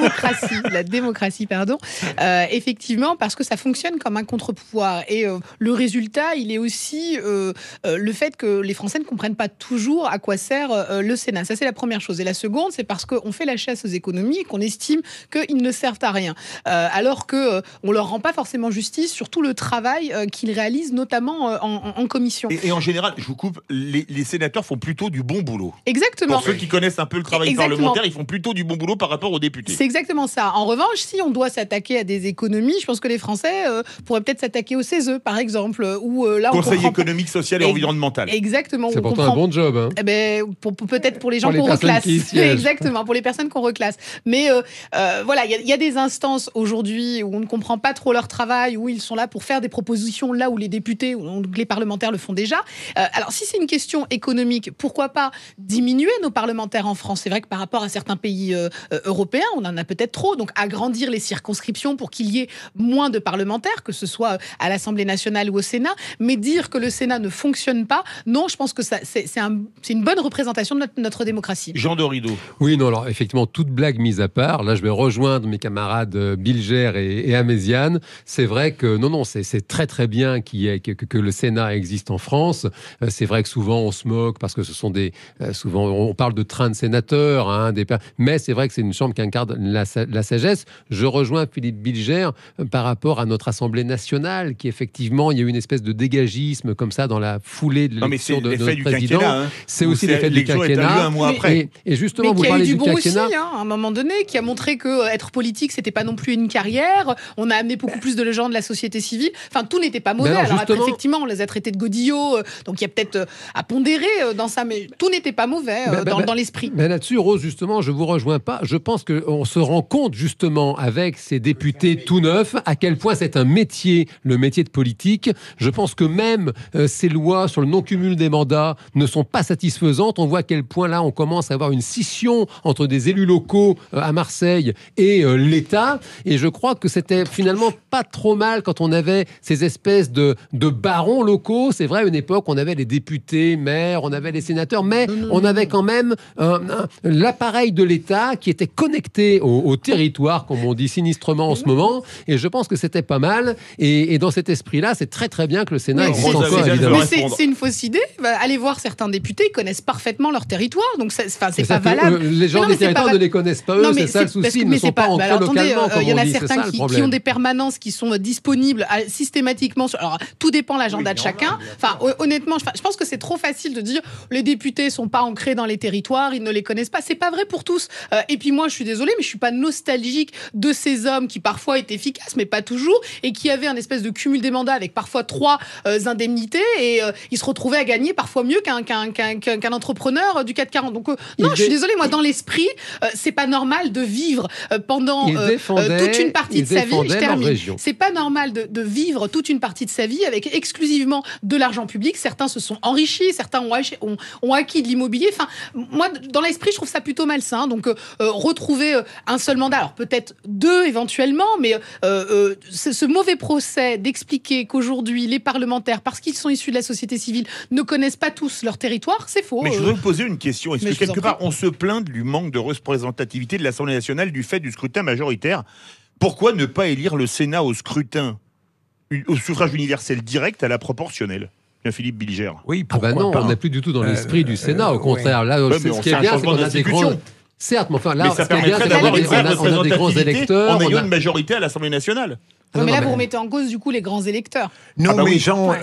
La démocratie, pardon. Effectivement, parce que ça fonctionne comme un contre-pouvoir. Et le résultat, il est aussi le fait que les Français ne comprennent pas toujours à quoi sert le Sénat. Ça, c'est la première chose. Et la seconde, c'est parce qu'on fait la chasse aux économies et qu'on estime qu'ils ne servent à rien. Alors qu'on ne leur rend pas forcément justice sur tout le travail qu'ils réalisent, notamment en commission. Et en général, je vous coupe, les sénateurs font plutôt du bon boulot. Exactement. Pour ceux qui connaissent un peu le travail parlementaire, ils font plutôt du bon boulot par rapport aux députés. C'est exactement ça. En revanche, si on doit s'attaquer à des économies, je pense que les Français pourraient peut-être s'attaquer au CESE, par exemple, où là on Conseil économique, social et environnemental. Exactement. C'est pourtant un bon job. Hein. Eh ben, peut-être pour les gens qu'on reclasse. Exactement, pour les personnes qu'on reclasse. Mais voilà, il y a des instances aujourd'hui où on ne comprend pas trop leur travail, où ils sont là pour faire des propositions là où les députés ou les parlementaires le font déjà. Alors, si c'est une question économique, pourquoi pas diminuer nos parlementaires en France? C'est vrai que par rapport à certains pays européens, on en a peut-être trop. Donc, agrandir les circonscriptions pour qu'il y ait moins de parlementaires, que ce soit à l'Assemblée nationale ou au Sénat. Mais dire que le Sénat ne fonctionne pas, non, je pense que c'est une bonne représentation de notre démocratie. Jean Dorido. Oui, non, alors effectivement, toute blague mise à part, là je vais rejoindre mes camarades Bilger et Améziane. C'est vrai que, non, c'est très très bien que le Sénat existe en France. C'est vrai que souvent on se moque parce que ce sont souvent on parle de train de sénateurs, hein, mais c'est vrai que c'est une chambre qui incarne la sagesse. Je rejoins Philippe Bilger par rapport à notre Assemblée nationale, qui effectivement, il y a eu une espèce de dégagisme comme ça dans la foulée de l'élection de notre président. Hein. C'est aussi l'effet du quinquennat. Un mois après. Et justement, vous parlez du quinquennat. Aussi, hein, à un moment donné, qui a montré que être politique, c'était pas non plus une carrière. On a amené beaucoup plus de gens de la société civile. Enfin, tout n'était pas mauvais. Alors après, effectivement, on les a traités de godillots. Donc il y a peut-être à pondérer dans ça, mais tout n'était pas mauvais dans l'esprit. Mais là-dessus, Rose, justement, je vous rejoins pas. Je pense qu'on se rend compte justement avec ces députés tout neufs à quel point c'est un métier, le métier de politique. Je pense que même ces lois sur le non-cumul des mandats ne sont pas satisfaisantes. On voit à quel point là on commence à avoir une scission entre des élus locaux à Marseille et l'État. Et je crois que c'était finalement pas trop mal quand on avait ces espèces de barons locaux. C'est vrai, à une époque, on avait les députés, maires, on avait les sénateurs, mais on avait quand même l'appareil de l'État qui était connecté au territoire, comme on dit sinistrement en ce moment. Et je pense que c'était pas mal. Et dans cet esprit-là, c'est très très bien que le Sénat existe encore, évidemment. Mais c'est une fausse idée. Allez voir certains députés, ils connaissent parfaitement leur territoire. Donc c'est pas valable. Les gens des territoires ne les connaissent pas, eux, c'est ça le souci. Ils ne sont pas ancrés localement, comme on dit. Il y en a certains qui ont des permanences qui sont disponibles systématiquement. Alors, tout dépend de l'agenda de chacun. Enfin, honnêtement, je pense que c'est trop facile de dire les députés sont pas ancrés dans les territoires, ils ne les connaissent pas. C'est pas vrai pour tous. Et puis moi, je suis désolée, mais je suis pas nostalgique de ces hommes qui parfois étaient efficaces, mais pas toujours, et qui avaient un espèce de cumul des mandats avec parfois 3 indemnités, et ils se retrouvaient à gagner parfois mieux qu'un entrepreneur du du 440. Donc non, je suis désolée, moi dans l'esprit, c'est pas normal de vivre pendant toute une partie de sa vie. Je termine. C'est pas normal de vivre toute une partie de sa vie avec exclusivement de l'argent public. Certains se sont enrichis, certains ont acquis de l'immobilier. Enfin, moi, dans l'esprit, je trouve ça plutôt malsain. Donc, retrouver un seul mandat, alors peut-être 2 éventuellement, mais ce mauvais procès d'expliquer qu'aujourd'hui, les parlementaires, parce qu'ils sont issus de la société civile, ne connaissent pas tous leur territoire, c'est faux. Mais je voudrais vous poser une question. Est-ce que quelque part, on se plaint du manque de représentativité de l'Assemblée nationale du fait du scrutin majoritaire ? Pourquoi ne pas élire le Sénat au scrutin, au suffrage universel direct à la proportionnelle ? Philippe Bilger. Oui, pourquoi pas. On n'est plus du tout dans l'esprit du Sénat, au contraire. Là, ce qui est bien, c'est qu'on a des grands... Certes, mais enfin, là, ça permettrait d'avoir une vraie représentativité en ayant une majorité à l'Assemblée nationale. Mais là, vous remettez en cause, du coup, les grands électeurs. Non, mais Jean,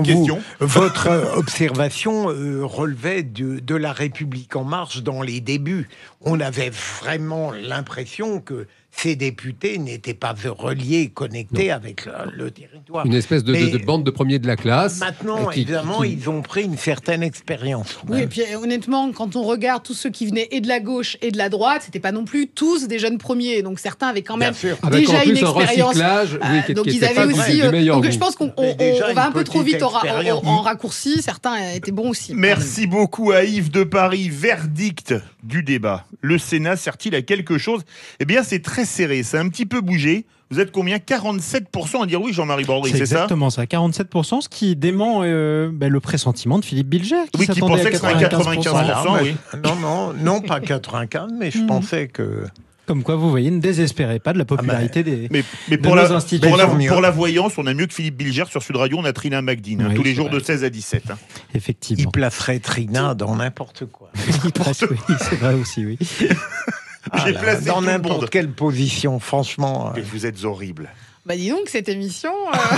votre observation relevait de la République En Marche dans les débuts. On avait vraiment l'impression que ces députés n'étaient pas reliés, connectés avec le territoire. Une espèce de bande de premiers de la classe. Maintenant, évidemment, ils ont pris une certaine expérience. Oui, et puis honnêtement, quand on regarde tous ceux qui venaient et de la gauche et de la droite, c'était pas non plus tous des jeunes premiers. Donc certains avaient quand même déjà une expérience. Donc ils avaient aussi. Donc je pense qu'on va un peu trop vite en raccourci. Certains étaient bons aussi. Merci beaucoup à Yves de Paris. Verdict du débat. Le Sénat sert-il à quelque chose ? Eh bien, c'est très serré. Ça a un petit peu bougé. Vous êtes combien ? 47% à dire oui, Jean-Marie Bordry, c'est ça ? C'est exactement ça, 47%, ce qui dément le pressentiment de Philippe Bilger. Qui pensait que ce serait 95%. Oui. Non, pas 95%, mais je pensais que... Comme quoi, vous voyez, ne désespérez pas de la popularité mais pour nos institutions. Pour la voyance, on a mieux que Philippe Bilger sur Sud Radio, on a Trina McDean, tous les jours de 16 à 17. Effectivement. Il placerait Trina dans n'importe quoi. Oui, c'est vrai aussi, oui. J'ai placé dans n'importe quelle position, franchement. Et vous êtes horrible. Bah dis donc, cette émission...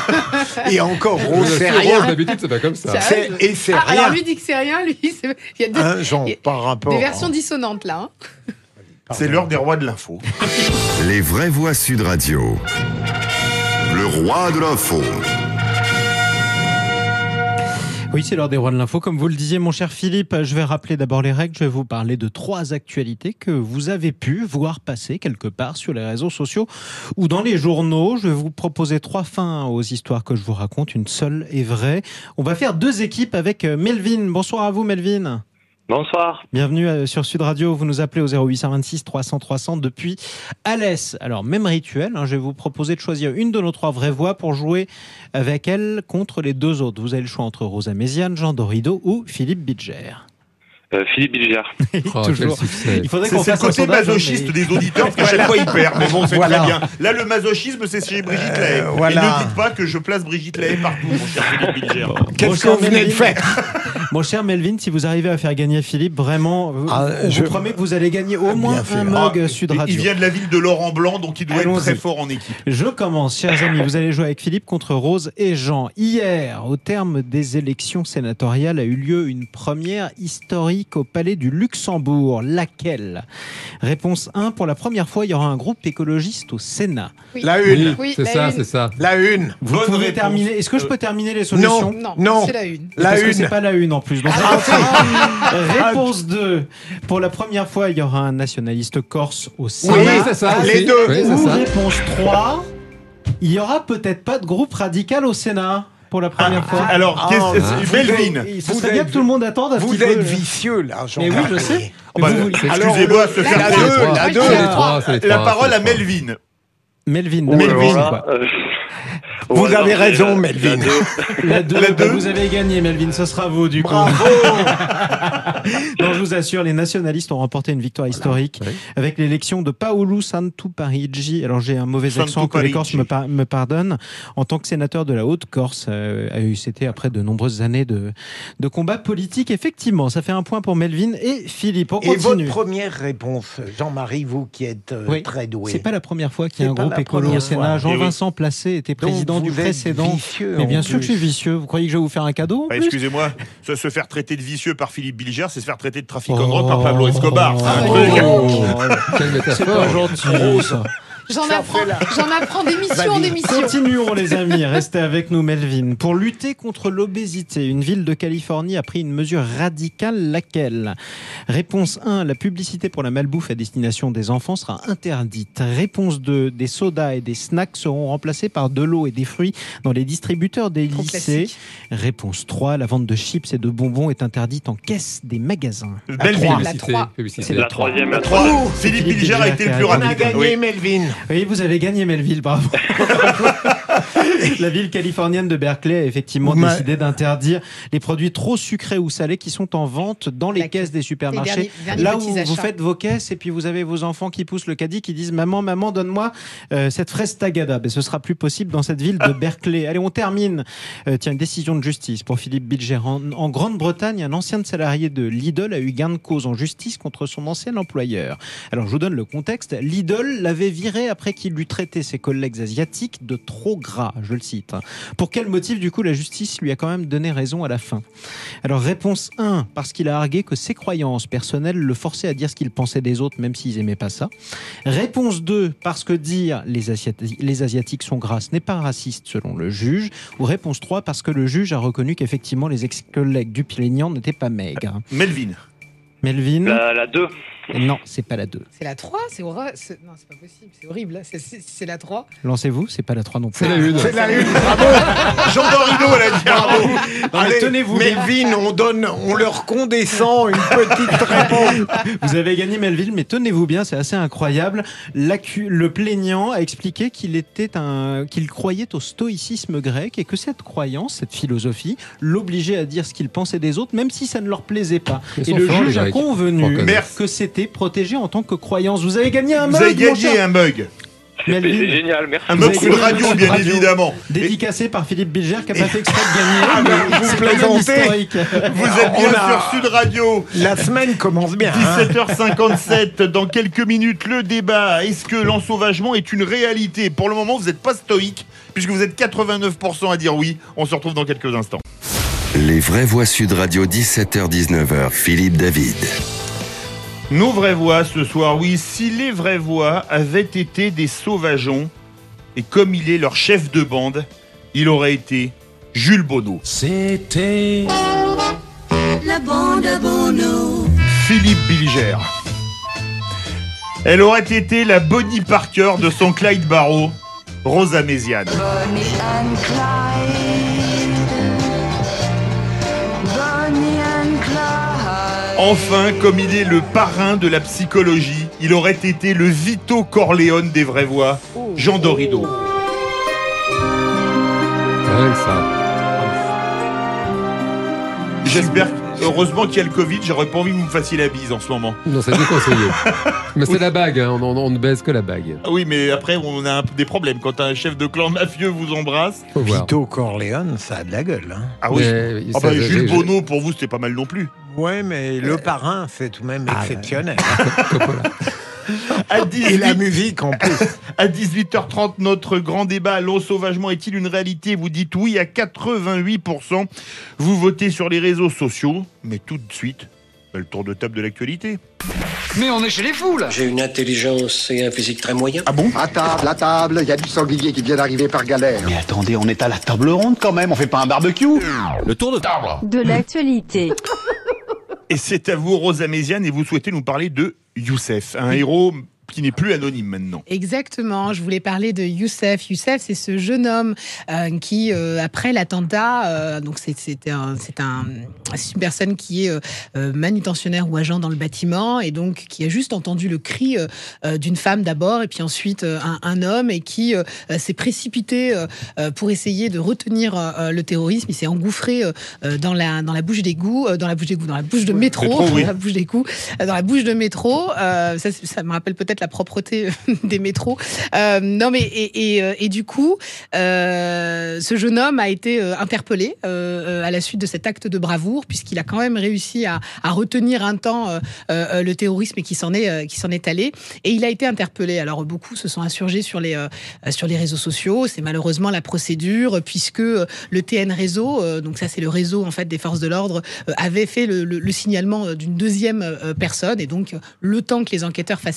Et encore, c'est rien. D'habitude, c'est pas comme ça. Et c'est rien. Alors lui dit que c'est rien, lui... Il y a par rapport... des versions dissonantes, là. C'est l'heure des rois de l'info. Les vraies voix Sud Radio. Le roi de l'info. Oui, c'est l'heure des rois de l'info. Comme vous le disiez, mon cher Philippe, je vais rappeler d'abord les règles. Je vais vous parler de 3 actualités que vous avez pu voir passer quelque part sur les réseaux sociaux ou dans les journaux. Je vais vous proposer 3 fins aux histoires que je vous raconte. Une seule est vraie. On va faire 2 équipes avec Melvin. Bonsoir à vous, Melvin. Bonsoir. Bienvenue sur Sud Radio. Vous nous appelez au 0826 300 300 depuis Alès. Alors, même rituel, je vais vous proposer de choisir une de nos 3 vraies voix pour jouer avec elle contre les 2 autres. Vous avez le choix entre Rosa Méziane, Jean Dorido ou Philippe Bilger. Philippe Bilger. Toujours. Il faudrait qu'on fasse le côté masochiste des auditeurs, parce qu'à chaque fois ils perdent. Mais bon, c'est très bien. Là, le masochisme, c'est chez Brigitte Lahaye. Et ne dites pas que je place Brigitte Lahaye partout, mon cher Philippe Bilger. Qu'est-ce que vous venez de faire ? Mon cher Melvin, si vous arrivez à faire gagner Philippe, vraiment, on vous promet que vous allez gagner au moins un mug Sud Radio. Il vient de la ville de Laurent Blanc, donc il doit être très fort en équipe. Je commence, chers amis. Vous allez jouer avec Philippe contre Rose et Jean. Hier, au terme des élections sénatoriales, a eu lieu une première historique au Palais du Luxembourg. Laquelle ? Réponse 1. Pour la première fois, il y aura un groupe écologiste au Sénat. Oui. La une. Oui, c'est ça. La une. Vous pouvez terminer. Est-ce que je peux terminer les solutions ? Non. C'est la une. Parce que c'est pas la une en plus. Donc, réponse 2. Pour la première fois, il y aura un nationaliste corse au Sénat. Oui, c'est ça. Les deux. Oui, ou réponse 3. Il y aura peut-être pas de groupe radical au Sénat. Pour la première fois. Alors, Melvin. Ça serait bien que tout le monde attende. Vous êtes vicieux, là, Jean. Mais oui, je sais. Excusez-moi, se faire la parole à Melvin. Melvin. Vous avez raison, Melvin. La 2. Vous avez gagné, Melvin. Ce sera vous, du coup. Bravo. Non, je vous assure, les nationalistes ont remporté une victoire historique avec l'élection de Paolo Santu Parigi. Alors, j'ai un mauvais accent que les Corses me pardonnent. En tant que sénateur de la Haute-Corse, c'était après de nombreuses années de combat politique. Effectivement, ça fait un point pour Melvin et Philippe. On continue. Et votre première réponse, Jean-Marie, vous qui êtes très doué. C'est pas la première fois qu'il y a un groupe écolo au Sénat. Jean-Vincent Placé était président du précédent. Mais bien sûr que je suis vicieux. Vous croyez que je vais vous faire un cadeau ? Excusez-moi, se faire traiter de vicieux par Philippe Bilger, c'est se faire traiter de trafiquant de drogue par Pablo Escobar. C'est pas gentil. J'en apprends d'émission en émission. Continuons les amis, restez avec nous Melvin. Pour lutter contre l'obésité, une ville de Californie a pris une mesure radicale, laquelle ? Réponse 1, la publicité pour la malbouffe à destination des enfants sera interdite. Réponse 2, des sodas et des snacks seront remplacés par de l'eau et des fruits dans les distributeurs des lycées. Réponse 3, la vente de chips et de bonbons est interdite en caisse des magasins. La 3. C'est la troisième. Philippe Bilger a été le plus rapide. On a gagné Melvin. Oui, vous avez gagné Melville, bravo. La ville californienne de Berkeley a effectivement décidé d'interdire les produits trop sucrés ou salés qui sont en vente dans les caisses des supermarchés. Là où vous faites vos caisses et puis vous avez vos enfants qui poussent le caddie, qui disent « Maman, donne-moi cette fraise tagada ». Mais ce sera plus possible dans cette ville de Berkeley. Allez, on termine. Tiens, une décision de justice pour Philippe Bilger. En Grande-Bretagne, un ancien salarié de Lidl a eu gain de cause en justice contre son ancien employeur. Alors, je vous donne le contexte. Lidl l'avait viré après qu'il eut traité ses collègues asiatiques de trop gras, je le cite. Pour quel motif, du coup, la justice lui a quand même donné raison à la fin ? Alors, réponse 1, parce qu'il a argué que ses croyances personnelles le forçaient à dire ce qu'il pensait des autres, même s'ils n'aimaient pas ça. Réponse 2, parce que dire les Asiatiques sont gras n'est pas raciste selon le juge. Ou réponse 3, parce que le juge a reconnu qu'effectivement les ex-collègues du plaignant n'étaient pas maigres. Melvin. La 2. Non, c'est pas la 2. C'est la 3, c'est horrible. Non, c'est pas possible, c'est horrible. C'est la 3. Lancez-vous, c'est pas la 3 non plus. C'est la 1. C'est la 1, bravo. Jean Dorido, elle a dit bravo. Allez, tenez-vous Melvin, on leur condescend une petite réponse. Vous avez gagné Melville, mais tenez-vous bien, c'est assez incroyable. Le plaignant a expliqué qu'il croyait au stoïcisme grec et que cette croyance, cette philosophie, l'obligeait à dire ce qu'il pensait des autres, même si ça ne leur plaisait pas. Et le juge a convenu que c'était protégé en tant que croyance. Vous avez gagné un mug. Vous avez gagné un mug. C'est génial, merci. Un mug Sud Radio, bien évidemment. Dédicacé par Philippe Bilger, qui n'a pas fait exprès de gagner. Vous plaisantez. Vous êtes bien sur Sud Radio. La semaine commence bien. 17h57, dans quelques minutes, le débat. Est-ce que l'ensauvagement est une réalité ? Pour le moment, vous n'êtes pas stoïque, puisque vous êtes 89% à dire oui. On se retrouve dans quelques instants. Les vraies voix Sud Radio, 17h-19h, Philippe David. Nos vraies voix ce soir, oui, si les vraies voix avaient été des sauvageons, et comme il est leur chef de bande, il aurait été Jules Bonneau. C'était la bande à Bono. Philippe Bilger. Elle aurait été la Bonnie Parker de son Clyde Barrow, Rosa Méziane. Bonnie and Clyde. Bonnie and Clyde. Enfin, comme il est le parrain de la psychologie, il aurait été le Vito Corleone des vraies voix, Jean Dorido. J'espère, heureusement qu'il y a le Covid, j'aurais pas envie que vous me fassiez la bise en ce moment. Non, c'est déconseillé. Mais c'est la bague, hein. On ne baise que la bague. Ah oui, mais après, on a des problèmes. Quand un chef de clan mafieux vous embrasse. Vito Corleone, ça a de la gueule. Hein. Ah oui. Jules Bonneau, pour vous, c'était pas mal non plus. Ouais, mais le parrain, c'est tout de même exceptionnel. Et la musique en plus. À 18h30, notre grand débat, l'ensauvagement est-il une réalité ? Vous dites oui à 88%. Vous votez sur les réseaux sociaux. Mais tout de suite, le tour de table de l'actualité. Mais on est chez les fous, là. J'ai une intelligence et un physique très moyen. Ah bon ? À table, il y a du sanglier qui vient d'arriver par galère. Mais attendez, on est à la table ronde quand même, on fait pas un barbecue. le tour de table. De l'actualité. Et c'est à vous, Rosa Méziane, et vous souhaitez nous parler de Youssef, un héros qui n'est plus anonyme maintenant. Exactement, je voulais parler de Youssef. Youssef, c'est ce jeune homme qui, après l'attentat, donc c'est une personne qui est manutentionnaire ou agent dans le bâtiment et donc qui a juste entendu le cri d'une femme d'abord et puis ensuite un homme et qui s'est précipité pour essayer de retenir le terrorisme. Il s'est engouffré dans la bouche d'égout, dans la bouche de métro, oui. Dans la bouche de métro. Ça me rappelle peut-être la propreté des métros. Et du coup, ce jeune homme a été interpellé à la suite de cet acte de bravoure, puisqu'il a quand même réussi à retenir un temps le terrorisme et qui s'en est allé. Et il a été interpellé. Alors beaucoup se sont insurgés sur les réseaux sociaux. C'est malheureusement la procédure, puisque le TN Réseau, donc ça c'est le réseau en fait des forces de l'ordre, avait fait le signalement d'une deuxième personne. Et donc le temps que les enquêteurs fassent les vérifications,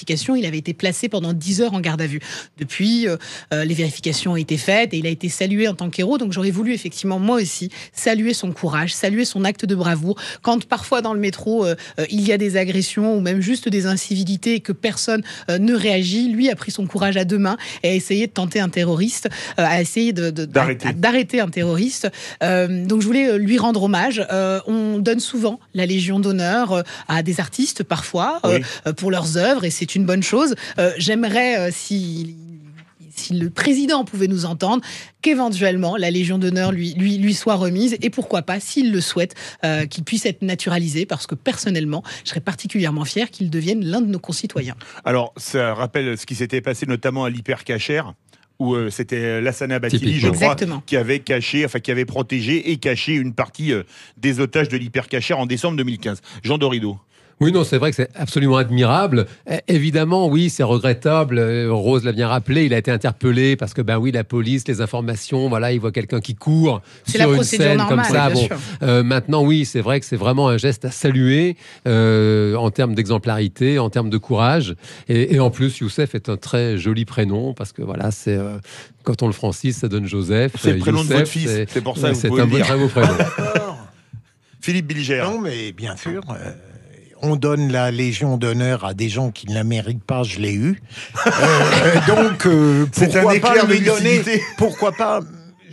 vérifications, il avait été placé pendant 10 heures en garde à vue. Depuis, les vérifications ont été faites et il a été salué en tant qu'héros. Donc j'aurais voulu effectivement, moi aussi, saluer son courage, saluer son acte de bravoure. Quand parfois dans le métro, il y a des agressions ou même juste des incivilités et que personne ne réagit, lui a pris son courage à deux mains et a essayé de tenter un terroriste, a essayé d'arrêter un terroriste. Donc je voulais lui rendre hommage. On donne souvent la Légion d'honneur à des artistes parfois pour leurs œuvres et c'est une bonne chose. J'aimerais si le président pouvait nous entendre, qu'éventuellement la Légion d'honneur lui soit remise et pourquoi pas, s'il le souhaite, qu'il puisse être naturalisé parce que personnellement, je serais particulièrement fier qu'il devienne l'un de nos concitoyens. Alors, ça rappelle ce qui s'était passé notamment à l'hypercachère où c'était Lassana Bathily, je crois, qui avait protégé et caché une partie des otages de l'hypercachère en décembre 2015. Jean Dorido. Oui, non, c'est vrai que c'est absolument admirable. Évidemment, oui, c'est regrettable. Rose l'a bien rappelé, il a été interpellé parce que, la police, les informations, voilà, il voit quelqu'un qui court sur une scène normale, comme ça. Maintenant, oui, c'est vrai que c'est vraiment un geste à saluer en termes d'exemplarité, en termes de courage. Et en plus, Youssef est un très joli prénom parce que, voilà, c'est quand on le francise, ça donne Joseph. C'est le prénom de votre fils, c'est pour ça que vous pouvez le dire. C'est un très beau prénom. Philippe Bilger. Non, mais bien sûr... on donne la Légion d'honneur à des gens qui ne la méritent pas, je l'ai eu. Donc, pourquoi pas lui donner... Pourquoi pas...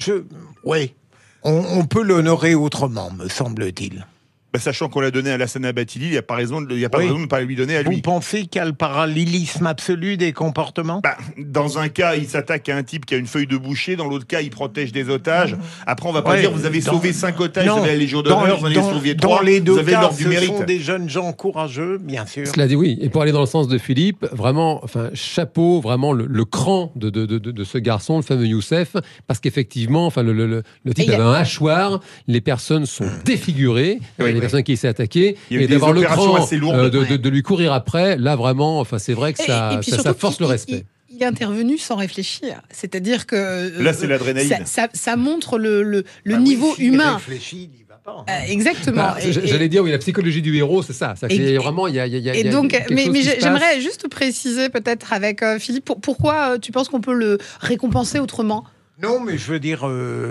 On peut l'honorer autrement, me semble-t-il. Sachant qu'on l'a donné à Lassana Bathily, il n'y a pas raison de ne pas lui donner à lui. Vous pensez qu'il y a le parallélisme absolu des comportements ? Dans un cas, il s'attaque à un type qui a une feuille de boucher. Dans l'autre cas, il protège des otages. Après, on ne va pas dire vous avez sauvé 5 otages, vous avez la Légion d'honneur, vous en avez sauvé 3. Dans les deux vous avez cas, l'ordre du mérite. Ce sont des jeunes gens courageux, bien sûr. Cela dit, oui. Et pour aller dans le sens de Philippe, vraiment, chapeau, vraiment le cran de ce garçon, le fameux Youssef, parce qu'effectivement, le type avait un hachoir, les personnes sont défigurées, les personnes qui s'est attaqué, et d'avoir le cran de lui courir après, là vraiment, c'est vrai que ça force le respect. Il est intervenu sans réfléchir, c'est-à-dire que là c'est l'adrénaline. Ça montre le niveau humain. Réfléchit, il va pas. Exactement. J'allais dire, oui, la psychologie du héros, c'est ça. Vraiment, il y a mais j'aimerais juste préciser peut-être avec Philippe, pourquoi tu penses qu'on peut le récompenser autrement ? Non, mais je veux dire,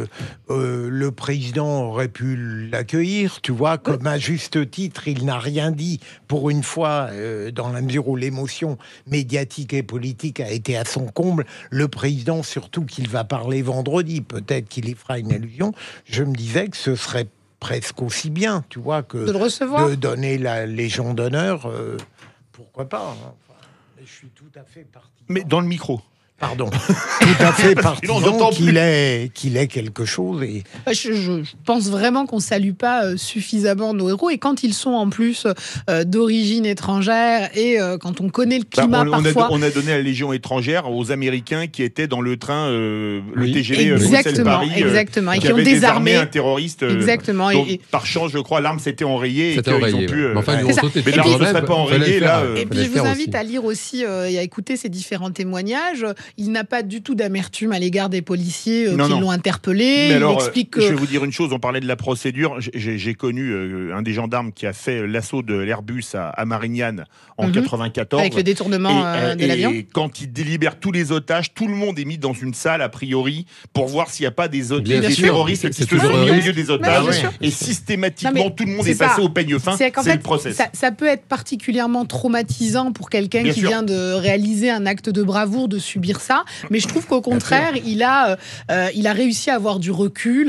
le président aurait pu l'accueillir, tu vois, comme à juste titre, il n'a rien dit pour une fois, dans la mesure où l'émotion médiatique et politique a été à son comble. Le président, surtout qu'il va parler vendredi, peut-être qu'il y fera une allusion. Je me disais que ce serait presque aussi bien, tu vois, que de donner la Légion d'honneur. Pourquoi pas, hein. Je suis tout à fait parti. Mais dans le micro. Pardon, tout à fait partisan qu'il ait quelque chose. Et... Je pense vraiment qu'on ne salue pas suffisamment nos héros. Et quand ils sont en plus d'origine étrangère et quand on connaît le climat parfois... On a donné la Légion étrangère aux Américains qui étaient dans le train, le TGV Bruxelles-Paris, exactement, et qui avaient désarmé un terroriste. Exactement. Donc, par chance, je crois, l'arme s'était enrayée. C'était enrayé. Ils ont pu, mais l'arme ne serait pas enrayée. Et puis je vous invite à lire aussi et à écouter ces différents témoignages. Il n'a pas du tout d'amertume à l'égard des policiers qui l'ont interpellé. Mais alors, il explique que... je vais vous dire une chose, on parlait de la procédure. J'ai connu un des gendarmes qui a fait l'assaut de l'Airbus à Marignane en 94. Avec le détournement de l'avion. Et quand il délibère tous les otages, tout le monde est mis dans une salle, a priori, pour voir s'il n'y a pas des terroristes qui se sont mis au milieu des otages. Et systématiquement, tout le monde est passé au peigne fin. C'est le process. Ça peut être particulièrement traumatisant pour quelqu'un qui vient de réaliser un acte de bravoure, de subir ça. Mais je trouve qu'au contraire, il a réussi à avoir du recul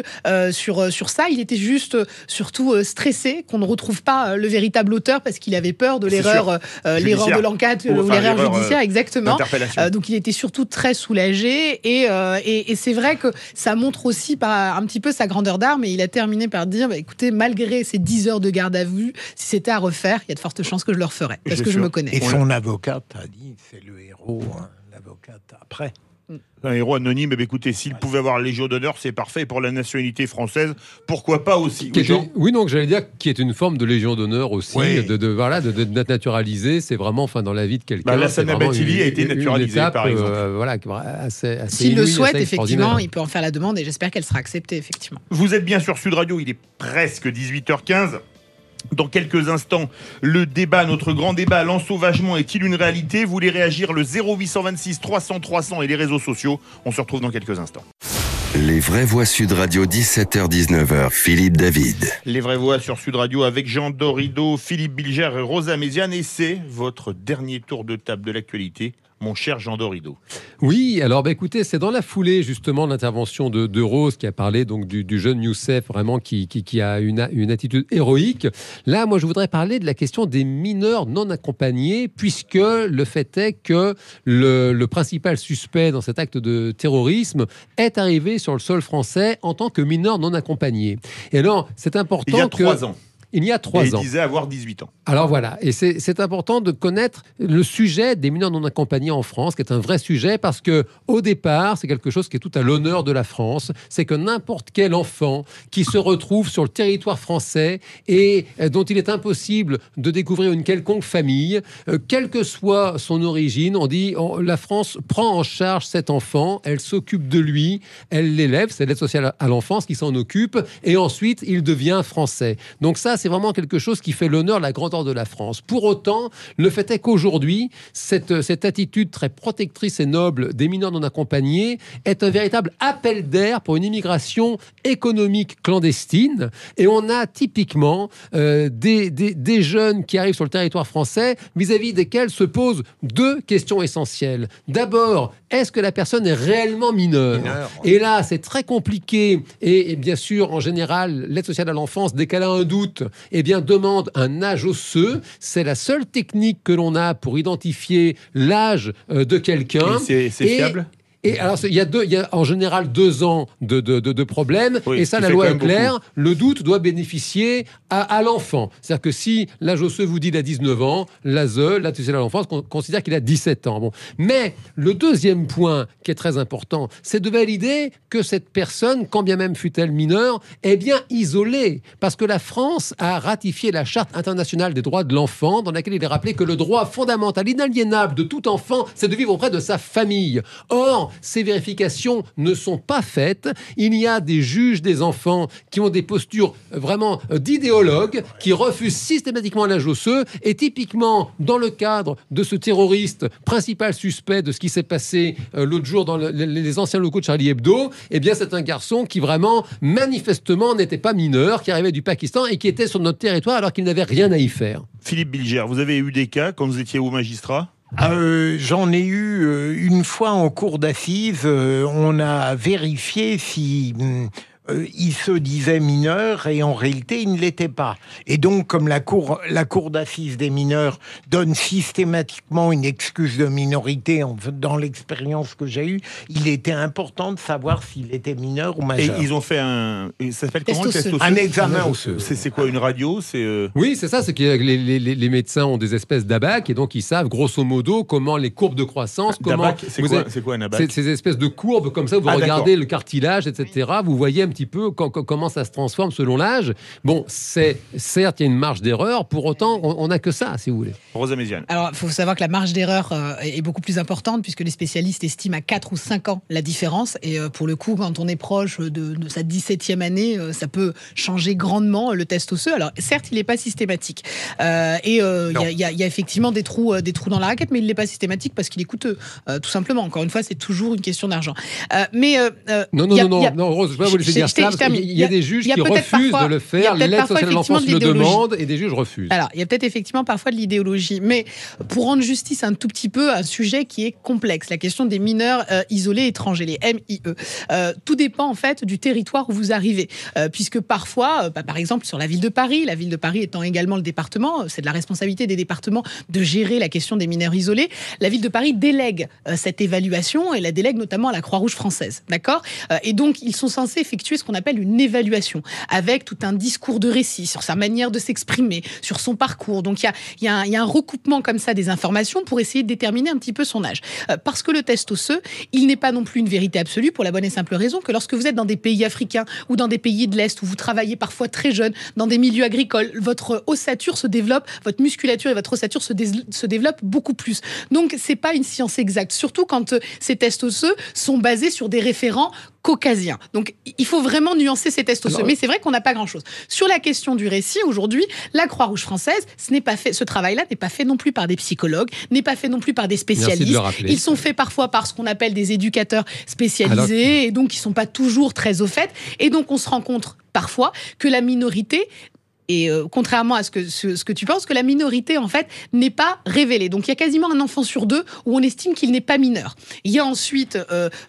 sur ça. Il était juste surtout stressé qu'on ne retrouve pas le véritable auteur parce qu'il avait peur de l'erreur de l'enquête ou l'erreur judiciaire, exactement. Donc il était surtout très soulagé et c'est vrai que ça montre aussi un petit peu sa grandeur d'âme. Et il a terminé par dire écoutez, malgré ces 10 heures de garde à vue, si c'était à refaire, il y a de fortes chances que je le referais parce que je me connais. Et son avocate a dit c'est le héros. L'avocate après. Un héros anonyme, écoutez, s'il pouvait avoir la Légion d'honneur, c'est parfait. Pour la nationalité française, pourquoi pas aussi. Oui, donc j'allais dire qui est une forme de Légion d'honneur aussi, d'être naturalisé. C'est vraiment, dans la vie de quelqu'un. Lassana Bathily a été naturalisé, par exemple. Assez s'il le souhaite, effectivement, il peut en faire la demande et j'espère qu'elle sera acceptée, effectivement. Vous êtes bien sur Sud Radio, il est presque 18h15. Dans quelques instants, le débat, notre grand débat, l'ensauvagement est-il une réalité? Vous voulez réagir, le 0826 300 300 et les réseaux sociaux. On se retrouve dans quelques instants. Les vraies voix Sud Radio, 17h-19h, Philippe David. Les vraies voix sur Sud Radio avec Jean Dorido, Philippe Bilger et Rosa Méziane. Et c'est votre dernier tour de table de l'actualité, mon cher Jean Dorido. Oui, alors écoutez, c'est dans la foulée justement de l'intervention de Rose qui a parlé donc du jeune Youssef vraiment qui a une attitude héroïque. Là, moi, je voudrais parler de la question des mineurs non accompagnés, puisque le fait est que le principal suspect dans cet acte de terrorisme est arrivé sur le sol français en tant que mineur non accompagné. Et alors, c'est important Il y a 3 ans. Il y a 3 ans. Il disait avoir 18 ans. Alors voilà, et c'est important de connaître le sujet des mineurs non accompagnés en France, qui est un vrai sujet, parce que au départ, c'est quelque chose qui est tout à l'honneur de la France. C'est que n'importe quel enfant qui se retrouve sur le territoire français et dont il est impossible de découvrir une quelconque famille, quelle que soit son origine, on dit la France prend en charge cet enfant, elle s'occupe de lui, elle l'élève, c'est l'aide sociale à l'enfance qui s'en occupe, et ensuite il devient français. Donc ça, c'est vraiment quelque chose qui fait l'honneur, la grandeur de la France. Pour autant, le fait est qu'aujourd'hui, cette attitude très protectrice et noble des mineurs non accompagnés est un véritable appel d'air pour une immigration économique clandestine. Et on a typiquement des jeunes qui arrivent sur le territoire français vis-à-vis desquels se posent 2 questions essentielles. D'abord, est-ce que la personne est réellement mineure ? Et là, c'est très compliqué. Et bien sûr, en général, l'aide sociale à l'enfance, dès qu'elle a un doute, eh bien, demande un âge osseux. C'est la seule technique que l'on a pour identifier l'âge de quelqu'un. Et c'est fiable ? Et alors, il y a en général 2 ans de problème. Oui, et ça, la loi est claire. Le doute doit bénéficier à l'enfant. C'est-à-dire que si l'âge osseux vous dit qu'il a 19 ans, l'ASE, l'aide sociale à l'enfance, considère qu'il a 17 ans. Bon. Mais le deuxième point qui est très important, c'est de valider que cette personne, quand bien même fût-elle mineure, est bien isolée. Parce que la France a ratifié la Charte internationale des droits de l'enfant, dans laquelle il est rappelé que le droit fondamental, inaliénable de tout enfant, c'est de vivre auprès de sa famille. Or, ces vérifications ne sont pas faites. Il y a des juges des enfants qui ont des postures vraiment d'idéologues, qui refusent systématiquement l'âge osseux. Et typiquement, dans le cadre de ce terroriste principal suspect de ce qui s'est passé l'autre jour dans les anciens locaux de Charlie Hebdo, eh bien, c'est un garçon qui vraiment, manifestement, n'était pas mineur, qui arrivait du Pakistan et qui était sur notre territoire alors qu'il n'avait rien à y faire. Philippe Bilger, vous avez eu des cas quand vous étiez au magistrat ? J'en ai eu une fois en cour d'assises. On a vérifié si il se disait mineur et en réalité il ne l'était pas. Et donc, comme la cour d'assises des mineurs donne systématiquement une excuse de minorité dans l'expérience que j'ai eue, il était important de savoir s'il était mineur ou majeur. Et ils ont fait ça s'appelle comment, le test osseux ? Un examen osseux. C'est quoi, une radio ? Oui, c'est ça. C'est que les médecins ont des espèces d'abacs et donc ils savent grosso modo comment les courbes de croissance. C'est quoi un abac ? C'est ces espèces de courbes comme ça. Vous regardez le cartilage, etc. Vous voyez un petit peu comment ça se transforme selon l'âge. Bon, certes, il y a une marge d'erreur. Pour autant, on n'a que ça, si vous voulez. Rosa Méziane. Alors, il faut savoir que la marge d'erreur est beaucoup plus importante puisque les spécialistes estiment à 4 ou 5 ans la différence. Et pour le coup, quand on est proche de sa 17e année, ça peut changer grandement le test osseux. Alors, certes, il n'est pas systématique. Il y a effectivement des trous dans la raquette, mais il n'est pas systématique parce qu'il est coûteux, tout simplement. Encore une fois, c'est toujours une question d'argent. Non, Rose, je vais vous laisser dire ça. Il y a des juges qui refusent de le faire, l'aide sociale à l'enfance le demande et des juges refusent. Alors, il y a peut-être effectivement parfois de l'idéologie, mais pour rendre justice un tout petit peu à un sujet qui est complexe, la question des mineurs isolés étrangers, les MIE. Tout dépend en fait du territoire où vous arrivez, puisque parfois, par exemple sur la ville de Paris étant également le département, c'est de la responsabilité des départements de gérer la question des mineurs isolés, la ville de Paris délègue cette évaluation et la délègue notamment à la Croix-Rouge française, d'accord ? Et donc, ils sont censés effectuer ce qu'on appelle une évaluation, avec tout un discours de récit sur sa manière de s'exprimer, sur son parcours. Donc il y a un recoupement comme ça des informations pour essayer de déterminer un petit peu son âge. Parce que le test osseux, il n'est pas non plus une vérité absolue pour la bonne et simple raison que lorsque vous êtes dans des pays africains ou dans des pays de l'Est où vous travaillez parfois très jeune, dans des milieux agricoles, votre ossature se développe, votre musculature et votre ossature se développent beaucoup plus. Donc c'est pas une science exacte, surtout quand ces tests osseux sont basés sur des référents caucasiens. Donc, il faut vraiment nuancer ces tests osseux. Mais c'est vrai qu'on n'a pas grand-chose. Sur la question du récit, aujourd'hui, la Croix-Rouge française, ce travail-là n'est pas fait non plus par des psychologues, n'est pas fait non plus par des spécialistes. Ils sont faits parfois par ce qu'on appelle des éducateurs spécialisés, et donc ils ne sont pas toujours très au fait. Et donc, on se rend compte parfois que la minorité... Et contrairement à ce que tu penses, que la minorité, en fait, n'est pas révélée. Donc, il y a quasiment un enfant sur deux où on estime qu'il n'est pas mineur. Il y a ensuite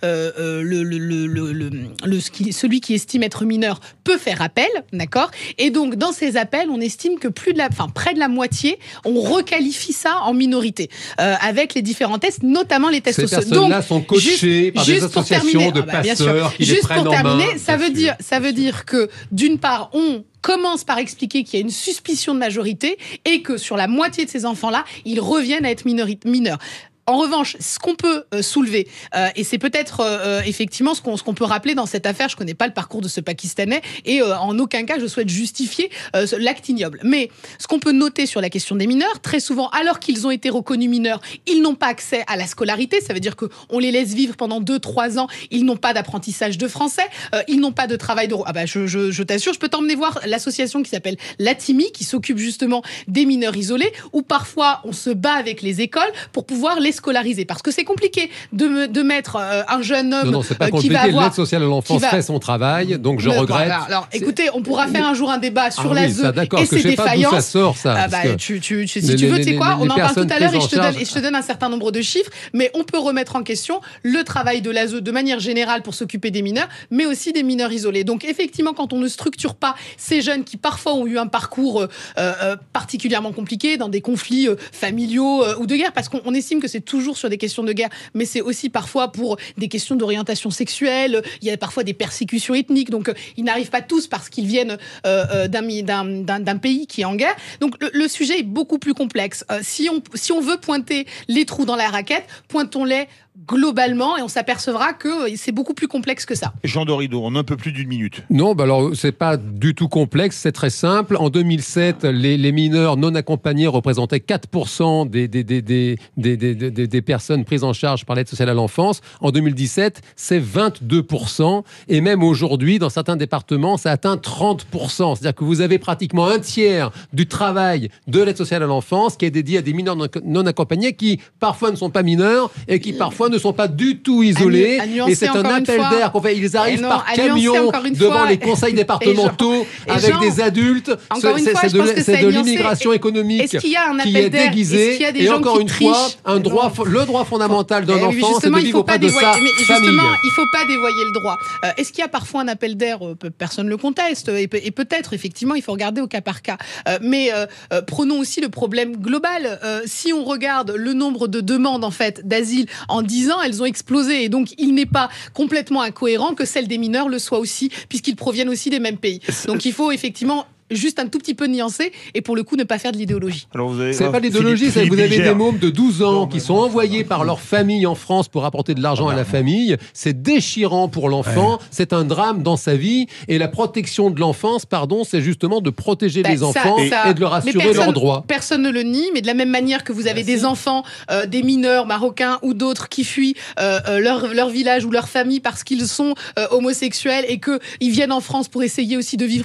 celui qui estime être mineur peut faire appel, d'accord ? Et donc, dans ces appels, on estime que près de la moitié, on requalifie ça en minorité, avec les différents tests, notamment les tests osseux. Ces personnes-là sont coachées par des associations de passeurs qui les prennent en main. Ça veut dire que, d'une part, on commence par expliquer qu'il y a une suspicion de majorité et que sur la moitié de ces enfants-là, ils reviennent à être mineurs. En revanche, ce qu'on peut soulever, et c'est peut-être effectivement ce qu'on peut rappeler dans cette affaire, je connais pas le parcours de ce Pakistanais, et en aucun cas je souhaite justifier l'acte ignoble. Mais ce qu'on peut noter sur la question des mineurs, très souvent, alors qu'ils ont été reconnus mineurs, ils n'ont pas accès à la scolarité, ça veut dire qu'on les laisse vivre pendant 2-3 ans, ils n'ont pas d'apprentissage de français, ils n'ont pas de travail de... je t'assure, je peux t'emmener voir l'association qui s'appelle l'ATIMI, qui s'occupe justement des mineurs isolés, où parfois on se bat avec les écoles pour pouvoir les scolariser, parce que c'est compliqué de mettre un jeune homme non, c'est pas qui va avoir... L'aide sociale à l'enfance fait son travail, donc je regrette. Alors, écoutez, on pourra faire un jour un débat sur l'ASE et ses défaillances. Ça sort, ça. Si tu veux, tu sais quoi, on en parle tout à l'heure et je te donne un certain nombre de chiffres, mais on peut remettre en question le travail de l'ASE de manière générale pour s'occuper des mineurs, mais aussi des mineurs isolés. Donc effectivement, quand on ne structure pas ces jeunes qui parfois ont eu un parcours particulièrement compliqué, dans des conflits familiaux ou de guerre, parce qu'on estime que c'est toujours sur des questions de guerre, mais c'est aussi parfois pour des questions d'orientation sexuelle, il y a parfois des persécutions ethniques, donc ils n'arrivent pas tous parce qu'ils viennent d'un pays qui est en guerre. Donc le sujet est beaucoup plus complexe. Si on veut pointer les trous dans la raquette, pointons-les globalement, et on s'apercevra que c'est beaucoup plus complexe que ça. Jean Dorido, en un peu plus d'une minute. Non, alors c'est pas du tout complexe, c'est très simple. En 2007, les mineurs non accompagnés représentaient 4% des personnes prises en charge par l'aide sociale à l'enfance. En 2017, c'est 22%, et même aujourd'hui, dans certains départements, ça atteint 30%. C'est-à-dire que vous avez pratiquement un tiers du travail de l'aide sociale à l'enfance qui est dédié à des mineurs non accompagnés qui parfois ne sont pas mineurs et qui parfois ne sont pas du tout isolés, et c'est un appel d'air qu'on fait. Ils arrivent par camion devant les conseils départementaux avec des adultes. C'est de l'immigration économique qui est déguisée, et encore une fois, le droit fondamental d'un enfant, c'est de vivre auprès de sa famille. Justement, il ne faut pas dévoyer le droit. Est-ce qu'il y a parfois un appel d'air ? Personne ne le conteste, et peut-être, effectivement, il faut regarder au cas par cas. Mais prenons aussi le problème global. Si on regarde le nombre de demandes en fait, d'asile en 10 ans, elles ont explosé. Et donc, il n'est pas complètement incohérent que celle des mineurs le soit aussi, puisqu'ils proviennent aussi des mêmes pays. Donc, il faut effectivement juste un tout petit peu nuancé, et pour le coup ne pas faire de l'idéologie. C'est pas l'idéologie, c'est que vous avez des mômes de 12 ans qui sont envoyés par leur famille en France pour apporter de l'argent à la famille. C'est déchirant pour l'enfant, c'est un drame dans sa vie, et la protection de l'enfance, c'est justement de protéger les enfants et de leur assurer leurs droits. Personne ne le nie, mais de la même manière que vous avez des enfants, des mineurs marocains ou d'autres qui fuient leur village ou leur famille parce qu'ils sont homosexuels et qu'ils viennent en France pour essayer aussi de vivre...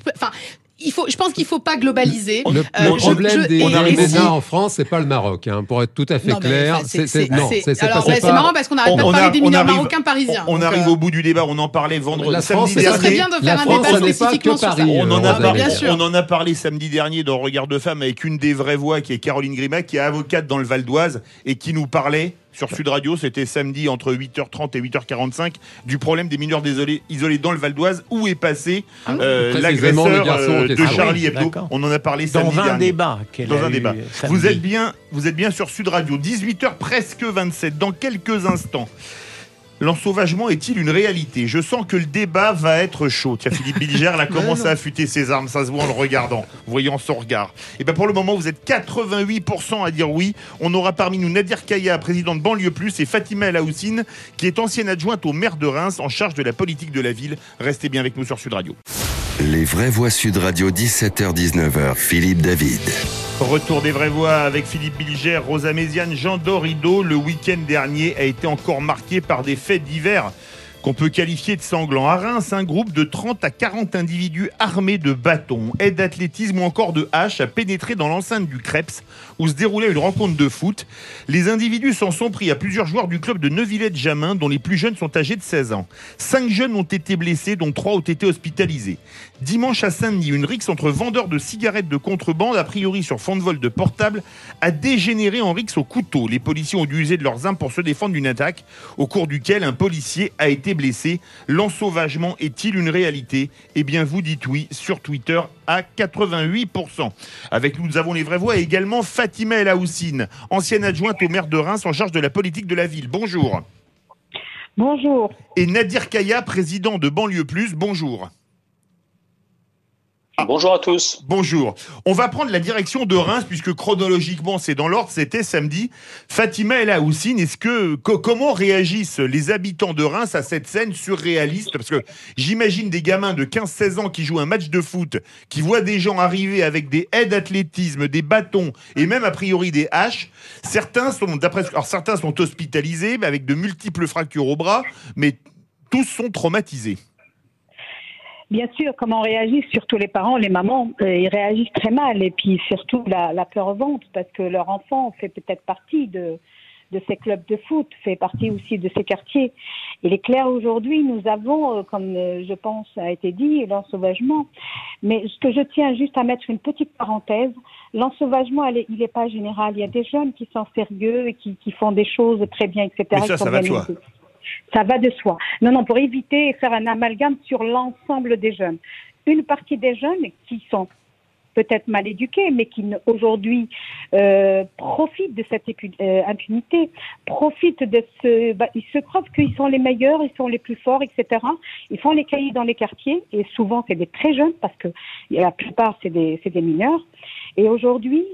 je pense qu'il ne faut pas globaliser. Le problème des MENA en France, c'est pas le Maroc, pour être tout à fait clair. C'est marrant parce qu'on n'arrête pas de parler des mineurs marocains parisiens. On arrive au bout du débat, on en parlait vendredi. samedi dernier. Ça serait bien de faire un débat spécifiquement sur ça. On en a parlé samedi dernier dans Regard de Femme avec une des vraies voix qui est Caroline Grimac, qui est avocate dans le Val d'Oise et qui nous parlait sur Sud Radio, c'était samedi entre 8h30 et 8h45, du problème des mineurs isolés dans le Val d'Oise, où est passé l'agresseur de Charlie Hebdo. On en a parlé samedi dernier. Dans un débat. Vous êtes bien sur Sud Radio, 18h presque 27, dans quelques instants. L'ensauvagement est-il une réalité ? Je sens que le débat va être chaud. Tiens, Philippe Bilger, a commencé à affûter ses armes, ça se voit en le regardant, voyant son regard. Et bien pour le moment, vous êtes 88% à dire oui. On aura parmi nous Nadir Kaya, présidente Banlieue Plus, et Fatima El Houssine, qui est ancienne adjointe au maire de Reims, en charge de la politique de la ville. Restez bien avec nous sur Sud Radio. Les vraies voix Sud Radio, 17h-19h, Philippe David. Retour des vraies voix avec Philippe Bilger, Rosa Méziane, Jean Dorido. Le week-end dernier a été encore marqué par des faits divers qu'on peut qualifier de sanglant. À Reims, un groupe de 30 à 40 individus armés de bâtons, aides d'athlétisme ou encore de haches a pénétré dans l'enceinte du Creps où se déroulait une rencontre de foot. Les individus s'en sont pris à plusieurs joueurs du club de Neuvillette-Jamin dont les plus jeunes sont âgés de 16 ans. 5 jeunes ont été blessés dont 3 ont été hospitalisés. Dimanche à Saint-Denis, une rixe entre vendeurs de cigarettes de contrebande, a priori sur fond de vol de portable, a dégénéré en rixe au couteau. Les policiers ont dû user de leurs armes pour se défendre d'une attaque au cours duquel un policier a été blessé. L'ensauvagement est-il une réalité ? Eh bien, vous dites oui sur Twitter à 88%. Avec nous avons les vraies voix et également Fatima El Aoussine, ancienne adjointe au maire de Reims en charge de la politique de la ville. Bonjour. Bonjour. Et Nadir Kaya, président de Banlieue Plus. Bonjour. Bonjour à tous. Bonjour. On va prendre la direction de Reims puisque chronologiquement c'est dans l'ordre, c'était samedi. Fatima El Aoussine, comment réagissent les habitants de Reims à cette scène surréaliste ? Parce que j'imagine des gamins de 15-16 ans qui jouent un match de foot, qui voient des gens arriver avec des haies d'athlétisme, des bâtons et même a priori des haches. Certains sont hospitalisés avec de multiples fractures au bras, mais tous sont traumatisés. Bien sûr, comment réagissent surtout les parents, les mamans, ils réagissent très mal. Et puis surtout la peur au ventre, parce que leur enfant fait peut-être partie de ces clubs de foot, fait partie aussi de ces quartiers. Il est clair aujourd'hui, nous avons, comme je pense a été dit, l'ensauvagement. Mais ce que je tiens juste à mettre une petite parenthèse, l'ensauvagement, il n'est pas général. Il y a des jeunes qui sont sérieux et qui font des choses très bien, etc. Mais ça va de soi. Ça va de soi. Non, pour éviter et faire un amalgame sur l'ensemble des jeunes. Une partie des jeunes qui sont peut-être mal éduqués, mais qui aujourd'hui profitent de cette impunité, profitent de ils se croient qu'ils sont les meilleurs, ils sont les plus forts, etc. Ils font les cahiers dans les quartiers, et souvent c'est des très jeunes, parce que la plupart c'est des mineurs. Et aujourd'hui,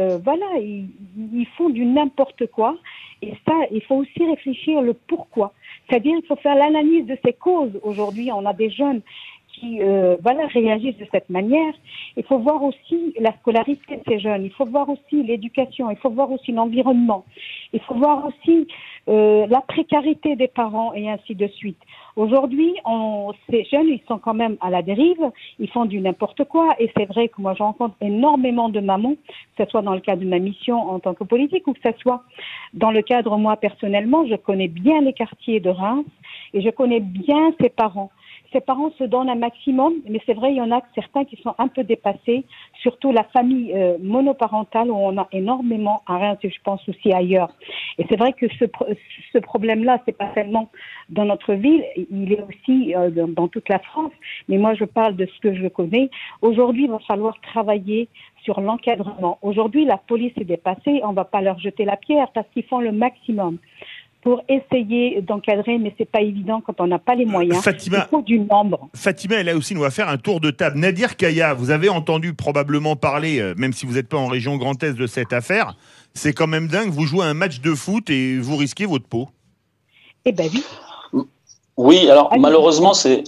ils font du n'importe quoi. Et ça, il faut aussi réfléchir le pourquoi. C'est-à-dire, il faut faire l'analyse de ces causes. Aujourd'hui, on a des jeunes qui réagissent de cette manière. Il faut voir aussi la scolarité de ces jeunes. Il faut voir aussi l'éducation. Il faut voir aussi l'environnement. Il faut voir aussi la précarité des parents et ainsi de suite. Aujourd'hui, ces jeunes, ils sont quand même à la dérive. Ils font du n'importe quoi. Et c'est vrai que moi, je rencontre énormément de mamans, que ce soit dans le cadre de ma mission en tant que politique ou que ce soit dans le cadre, moi, personnellement, je connais bien les quartiers de Reims et je connais bien ces parents. Ces parents se donnent un maximum, mais c'est vrai, il y en a certains qui sont un peu dépassés, surtout la famille monoparentale où on a énormément à Reims et je pense aussi ailleurs. Et c'est vrai que ce problème-là, c'est pas seulement dans notre ville, il est aussi dans toute la France, mais moi je parle de ce que je connais. Aujourd'hui, il va falloir travailler sur l'encadrement. Aujourd'hui, la police est dépassée, on ne va pas leur jeter la pierre parce qu'ils font le maximum pour essayer d'encadrer, mais c'est pas évident quand on n'a pas les moyens. Fatima, il faut du nombre. Fatima, elle a aussi, on va faire un tour de table. Nadir Kaya, vous avez entendu probablement parler, même si vous n'êtes pas en région Grand Est, de cette affaire. C'est quand même dingue, vous jouez un match de foot et vous risquez votre peau. Eh ben oui. Oui, alors malheureusement, c'est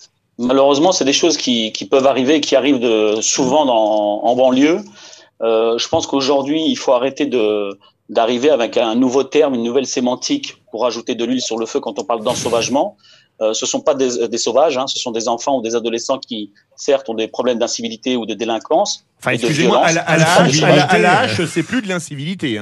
des choses qui peuvent arriver, qui arrivent souvent en banlieue. Je pense qu'aujourd'hui, il faut arrêter d'arriver avec un nouveau terme, une nouvelle sémantique pour ajouter de l'huile sur le feu quand on parle d'ensauvagement. Ce sont pas des sauvages, ce sont des enfants ou des adolescents qui, certes, ont des problèmes d'incivilité ou de délinquance. Enfin, excusez-moi, à la hache, c'est plus de l'incivilité,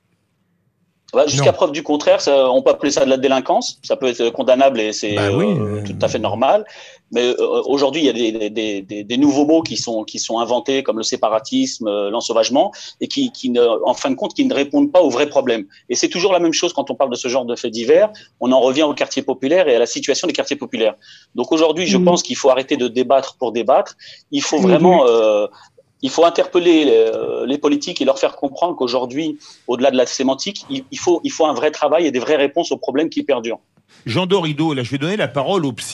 jusqu'à preuve du contraire, on peut appeler ça de la délinquance. Ça peut être condamnable et c'est tout à fait normal. Mais aujourd'hui, il y a des nouveaux mots qui sont inventés, comme le séparatisme, l'ensauvagement, et qui en fin de compte, qui ne répondent pas aux vrais problèmes. Et c'est toujours la même chose quand on parle de ce genre de faits divers. On en revient aux quartiers populaires et à la situation des quartiers populaires. Donc aujourd'hui, je pense qu'il faut arrêter de débattre pour débattre. Il faut vraiment il faut interpeller les politiques et leur faire comprendre qu'aujourd'hui, au-delà de la sémantique, il faut un vrai travail et des vraies réponses aux problèmes qui perdurent. Jean Dorido, là, je vais donner la parole au psy.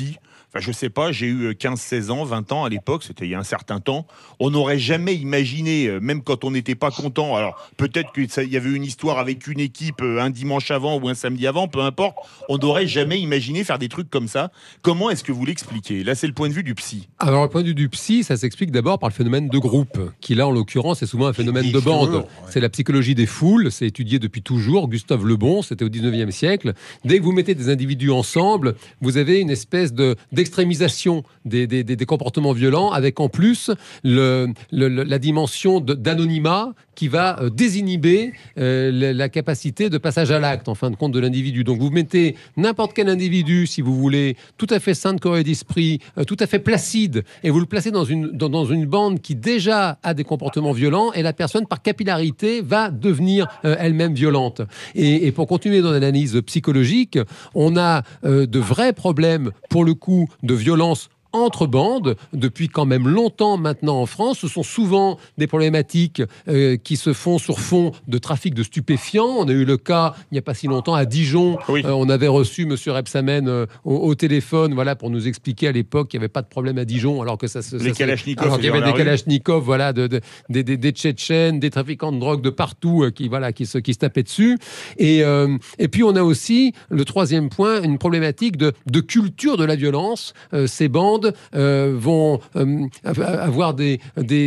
enfin je sais pas, j'ai eu 15-16 ans, 20 ans à l'époque, c'était il y a un certain temps, on n'aurait jamais imaginé, même quand on n'était pas content, alors peut-être qu'il y avait une histoire avec une équipe un dimanche avant ou un samedi avant, peu importe, on n'aurait jamais imaginé faire des trucs comme ça. Comment est-ce que vous l'expliquez ? Là, c'est le point de vue du psy. Alors, le point de vue du psy, ça s'explique d'abord par le phénomène de groupe, qui là, en l'occurrence, est souvent un phénomène de bande. Ouais. C'est la psychologie des foules, c'est étudié depuis toujours. Gustave Le Bon, c'était au 19e siècle. Dès que vous mettez des individus ensemble, vous avez une espèce d'extrémisation des comportements violents, avec en plus la dimension d'anonymat qui va désinhiber la capacité de passage à l'acte, en fin de compte, de l'individu. Donc vous mettez n'importe quel individu, si vous voulez, tout à fait sain de corps et d'esprit, tout à fait placide, et vous le placez dans une bande qui déjà a des comportements violents, et la personne, par capillarité, va devenir elle-même violente. Et pour continuer dans l'analyse psychologique, on a de vrais problèmes, pour le coup, de violence entre bandes, depuis quand même longtemps maintenant en France. Ce sont souvent des problématiques qui se font sur fond de trafic de stupéfiants. On a eu le cas, il n'y a pas si longtemps, à Dijon. Oui. On avait reçu M. Rebsamen au téléphone, voilà, pour nous expliquer à l'époque qu'il n'y avait pas de problème à Dijon, alors que alors qu'il y avait des kalachnikovs, voilà, des Tchétchènes, des trafiquants de drogue de partout qui se tapaient dessus. Et puis on a aussi, le troisième point, une problématique de culture de la violence. Ces bandes vont avoir des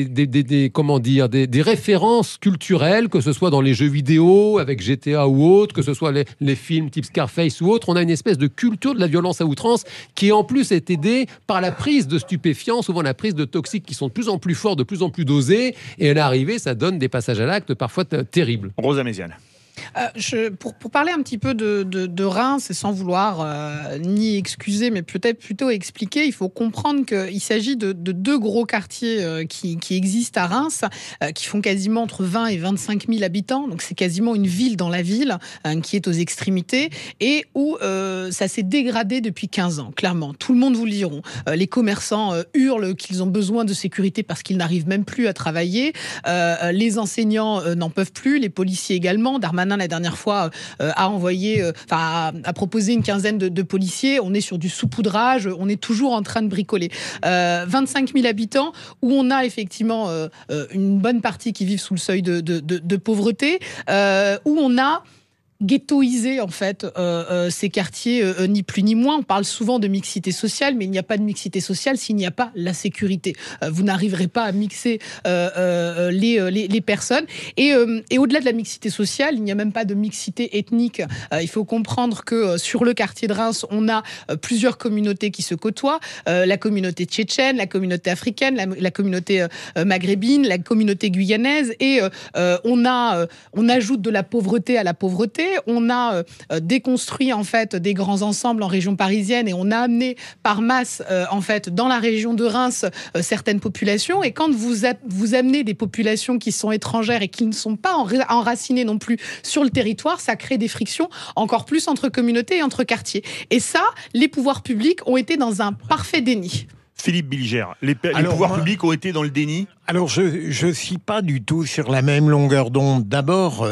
références culturelles, que ce soit dans les jeux vidéo avec GTA ou autre, que ce soit les films type Scarface ou autre. On a une espèce de culture de la violence à outrance qui en plus est aidée par la prise de stupéfiants, souvent la prise de toxiques qui sont de plus en plus forts, de plus en plus dosés, et à l'arrivée ça donne des passages à l'acte parfois terribles. Rosa Méziane. Pour parler un petit peu de Reims, et sans vouloir ni excuser, mais peut-être plutôt expliquer, il faut comprendre qu'il s'agit de deux gros quartiers qui existent à Reims, qui font quasiment entre 20 et 25 000 habitants. Donc c'est quasiment une ville dans la ville, qui est aux extrémités, et où ça s'est dégradé depuis 15 ans, clairement. Tout le monde vous le diront. Les commerçants hurlent qu'ils ont besoin de sécurité parce qu'ils n'arrivent même plus à travailler. Les enseignants n'en peuvent plus, les policiers également. Darmanin, la dernière fois, a proposé une quinzaine de policiers. On est sur du saupoudrage, on est toujours en train de bricoler. 25 000 habitants, où on a effectivement une bonne partie qui vivent sous le seuil de pauvreté, où on a ghettoiser en fait ces quartiers, ni plus ni moins. On parle souvent de mixité sociale, mais il n'y a pas de mixité sociale s'il n'y a pas la sécurité. Vous n'arriverez pas à mixer les personnes. Et au-delà de la mixité sociale, il n'y a même pas de mixité ethnique. Il faut comprendre que sur le quartier de Reims, on a plusieurs communautés qui se côtoient. La communauté tchétchène, la communauté africaine, la communauté maghrébine, la communauté guyanaise, et on ajoute de la pauvreté à la pauvreté. On a déconstruit en fait des grands ensembles en région parisienne, et on a amené par masse en fait dans la région de Reims certaines populations. Et quand vous amenez des populations qui sont étrangères et qui ne sont pas enracinées non plus sur le territoire, ça crée des frictions encore plus entre communautés et entre quartiers. Et ça, les pouvoirs publics ont été dans un parfait déni. Philippe Bilger, les pouvoirs publics ont été dans le déni ? Alors je ne suis pas du tout sur la même longueur d'onde. D'abord,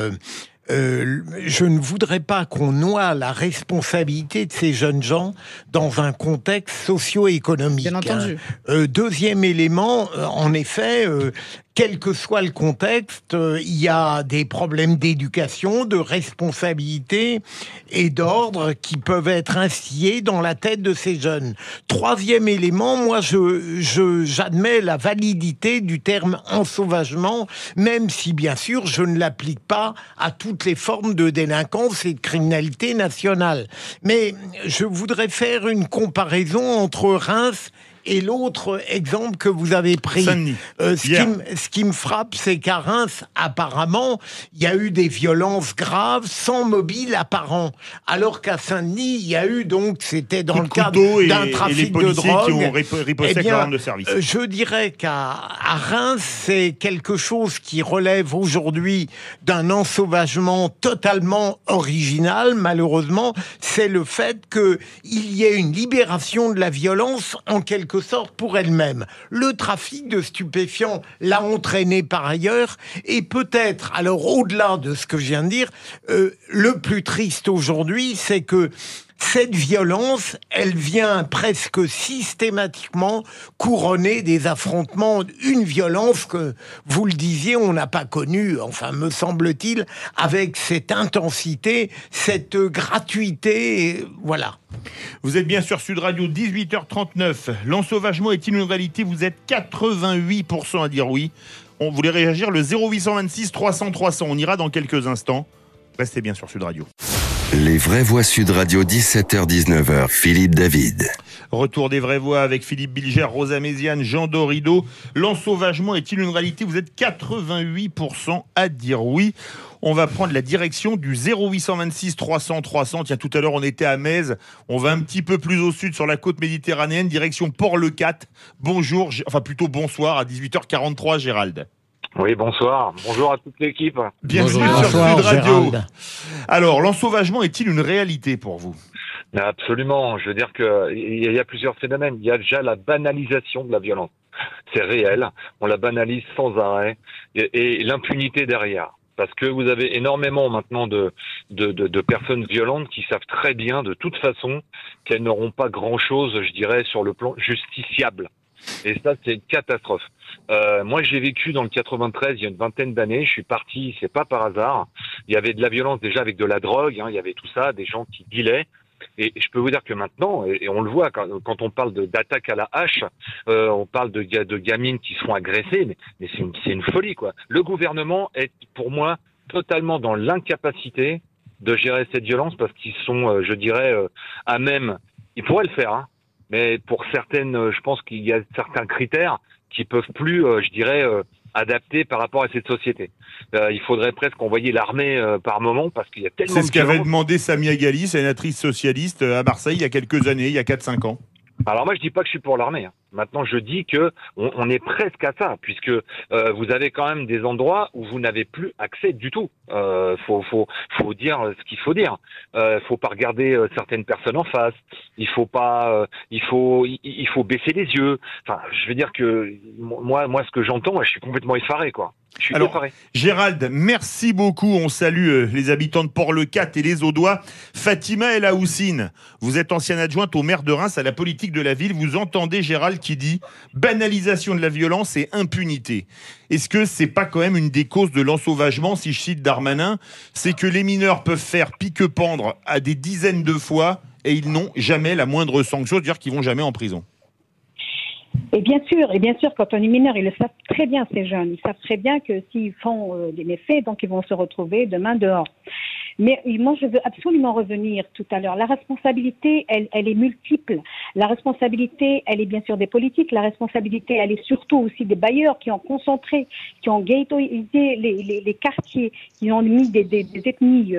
je ne voudrais pas qu'on noie la responsabilité de ces jeunes gens dans un contexte socio-économique. Bien entendu. Deuxième élément, en effet, quel que soit le contexte, il y a des problèmes d'éducation, de responsabilité et d'ordre qui peuvent être instillés dans la tête de ces jeunes. Troisième élément, moi, j'admets la validité du terme ensauvagement, même si, bien sûr, je ne l'applique pas à toutes les formes de délinquance et de criminalité nationale. Mais je voudrais faire une comparaison entre Reims et l'autre exemple que vous avez pris. Ce qui me frappe, c'est qu'à Reims, apparemment, il y a eu des violences graves sans mobile apparent. Alors qu'à Saint-Denis, il y a eu donc, c'était dans le cadre d'un trafic de drogue. Qui ont riposté avec l'arme de service. Je dirais qu'à Reims, c'est quelque chose qui relève aujourd'hui d'un ensauvagement totalement original, malheureusement. C'est le fait qu'il y ait une libération de la violence en quelque sorte pour elle-même. Le trafic de stupéfiants l'a entraîné par ailleurs, et peut-être, alors au-delà de ce que je viens de dire, le plus triste aujourd'hui, c'est que cette violence, elle vient presque systématiquement couronner des affrontements, une violence que, vous le disiez, on n'a pas connue, enfin, me semble-t-il, avec cette intensité, cette gratuité, voilà. Vous êtes bien sur Sud Radio, 18h39. L'ensauvagement est-il une réalité? Vous êtes 88% à dire oui. On voulait réagir, le 0826 300 300. On ira dans quelques instants. Restez bien sur Sud Radio. Les vraies voix Sud Radio, 17h-19h, Philippe David. Retour des vraies voix avec Philippe Bilger, Rosa Méziane, Jean Dorido. L'ensauvagement est-il une réalité? Vous êtes 88% à dire oui. On va prendre la direction du 0826 300 300. Tiens, tout à l'heure, on était à Metz. On va un petit peu plus au sud sur la côte méditerranéenne, direction Port-le-Cat. Bonjour, enfin plutôt bonsoir, à 18h43, Gérald. Oui, bonsoir. Bonjour à toute l'équipe. Bienvenue sur Sud Radio. Gérald. Alors, l'ensauvagement est-il une réalité pour vous? Absolument. Je veux dire qu'il y a plusieurs phénomènes. Il y a déjà la banalisation de la violence. C'est réel. On la banalise sans arrêt. Et l'impunité derrière. Parce que vous avez énormément maintenant de personnes violentes qui savent très bien, de toute façon, qu'elles n'auront pas grand-chose, je dirais, sur le plan justiciable. Et ça, c'est une catastrophe. Moi, j'ai vécu dans le 93, il y a une vingtaine d'années. Je suis parti, c'est pas par hasard. Il y avait de la violence déjà avec de la drogue, il y avait tout ça, des gens qui dealaient. Et je peux vous dire que maintenant, et on le voit quand on parle d'attaque à la hache, on parle de gamines qui sont agressées, mais c'est une folie, quoi. Le gouvernement est, pour moi, totalement dans l'incapacité de gérer cette violence parce qu'ils sont, je dirais, à même. Ils pourraient le faire, hein, mais pour certaines, je pense qu'il y a certains critères qui peuvent plus, je dirais, adapter par rapport à cette société. Il faudrait presque envoyer l'armée par moment parce qu'il y a tellement de C'est ce qu'avait demandé Samia Ghali, sénatrice socialiste à Marseille il y a quelques années, il y a 4-5 ans. Alors moi je dis pas que je suis pour l'armée. Hein. Maintenant je dis que on est presque à ça puisque vous avez quand même des endroits où vous n'avez plus accès du tout. Faut dire ce qu'il faut dire. Faut pas regarder certaines personnes en face. Il faut pas. Il faut baisser les yeux. Enfin je veux dire que moi ce que j'entends, je suis complètement effaré quoi. Alors, Gérald, merci beaucoup. On salue les habitants de Port-le-Cat et les Audois. Fatima El Haoussine, vous êtes ancienne adjointe au maire de Reims à la politique de la ville. Vous entendez Gérald qui dit banalisation de la violence et impunité. Est-ce que c'est pas quand même une des causes de l'ensauvagement, si je cite Darmanin, c'est que les mineurs peuvent faire pique-pendre à des dizaines de fois et ils n'ont jamais la moindre sanction, c'est-à-dire qu'ils vont jamais en prison? Et bien sûr, quand on est mineur, ils le savent très bien, ces jeunes. Ils savent très bien que s'ils font des méfaits, donc ils vont se retrouver demain dehors. Mais moi, je veux absolument revenir tout à l'heure. La responsabilité, elle est multiple. La responsabilité, elle est bien sûr des politiques. La responsabilité, elle est surtout aussi des bailleurs qui ont concentré, qui ont ghettoisé les quartiers, qui ont mis des ethnies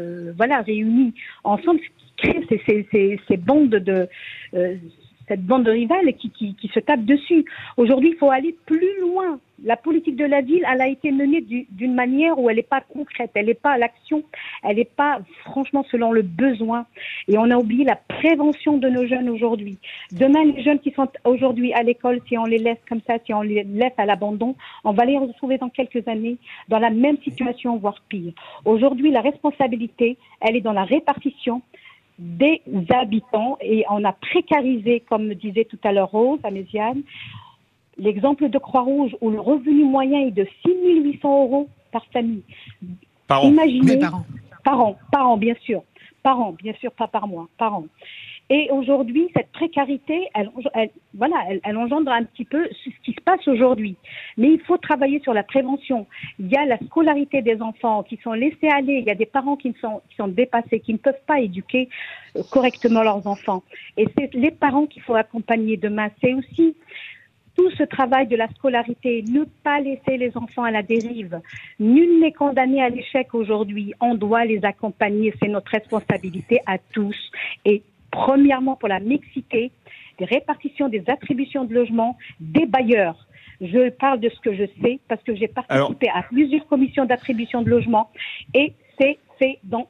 réunies ensemble, ce qui crée ces bandes de... cette bande de rivales qui se tape dessus. Aujourd'hui, il faut aller plus loin. La politique de la ville, elle a été menée d'une manière où elle n'est pas concrète, elle n'est pas à l'action, elle n'est pas franchement selon le besoin. Et on a oublié la prévention de nos jeunes aujourd'hui. Demain, les jeunes qui sont aujourd'hui à l'école, si on les laisse comme ça, si on les laisse à l'abandon, on va les retrouver dans quelques années dans la même situation, voire pire. Aujourd'hui, la responsabilité, elle est dans la répartition des habitants et on a précarisé, comme me disait tout à l'heure Rose à Méziane, l'exemple de Croix-Rouge où le revenu moyen est de 6 800 € par famille. Par an. Imaginez, par an, bien sûr, pas par mois, par an. Et aujourd'hui, cette précarité, elle engendre un petit peu ce qui se passe aujourd'hui. Mais il faut travailler sur la prévention. Il y a la scolarité des enfants qui sont laissés aller. Il y a des parents qui sont dépassés, qui ne peuvent pas éduquer correctement leurs enfants. Et c'est les parents qu'il faut accompagner demain. C'est aussi tout ce travail de la scolarité, ne pas laisser les enfants à la dérive. Nul n'est condamné à l'échec aujourd'hui. On doit les accompagner. C'est notre responsabilité à tous. Et premièrement, pour la mixité, des répartitions, des attributions de logements, des bailleurs. Je parle de ce que je sais parce que j'ai participé à plusieurs commissions d'attribution de logements et c'est fait dans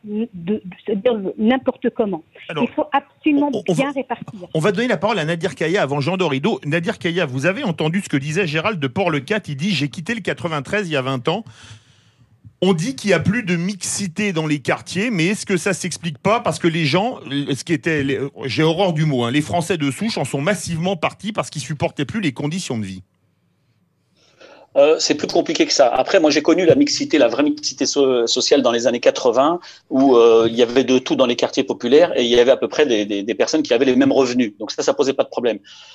n'importe comment. Alors, il faut absolument bien répartir. On va donner la parole à Nadir Kaya avant Jean Dorido. Nadir Kaya, vous avez entendu ce que disait Gérald de Port-le-Cat. Il dit « J'ai quitté le 93 il y a 20 ans. On dit qu'il n'y a plus de mixité dans les quartiers, mais est-ce que ça s'explique pas parce que les gens, j'ai horreur du mot, les Français de souche en sont massivement partis parce qu'ils supportaient plus les conditions de vie? C'est plus compliqué que ça. Après, moi, j'ai connu la mixité, la vraie mixité sociale dans les années 80, où il y avait de tout dans les quartiers populaires et il y avait à peu près des personnes qui avaient les mêmes revenus. Donc ça posait pas de problème.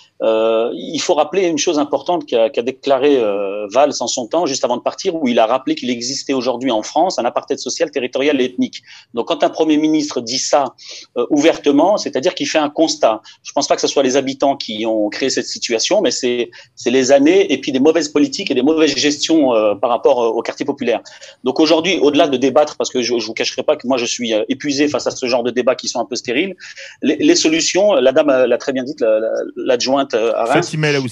Il faut rappeler une chose importante qu'a déclaré Valls en son temps, juste avant de partir, où il a rappelé qu'il existait aujourd'hui en France un apartheid social, territorial et ethnique. Donc quand un Premier ministre dit ça ouvertement, c'est-à-dire qu'il fait un constat. Je pense pas que ce soit les habitants qui ont créé cette situation, mais c'est les années et puis des mauvaises politiques et des mauvaise gestion par rapport aux quartiers populaires. Donc aujourd'hui, au-delà de débattre, parce que je vous cacherai pas que moi je suis épuisé face à ce genre de débats qui sont un peu stériles, les solutions, la dame l'a très bien dit, l'adjointe à Reims,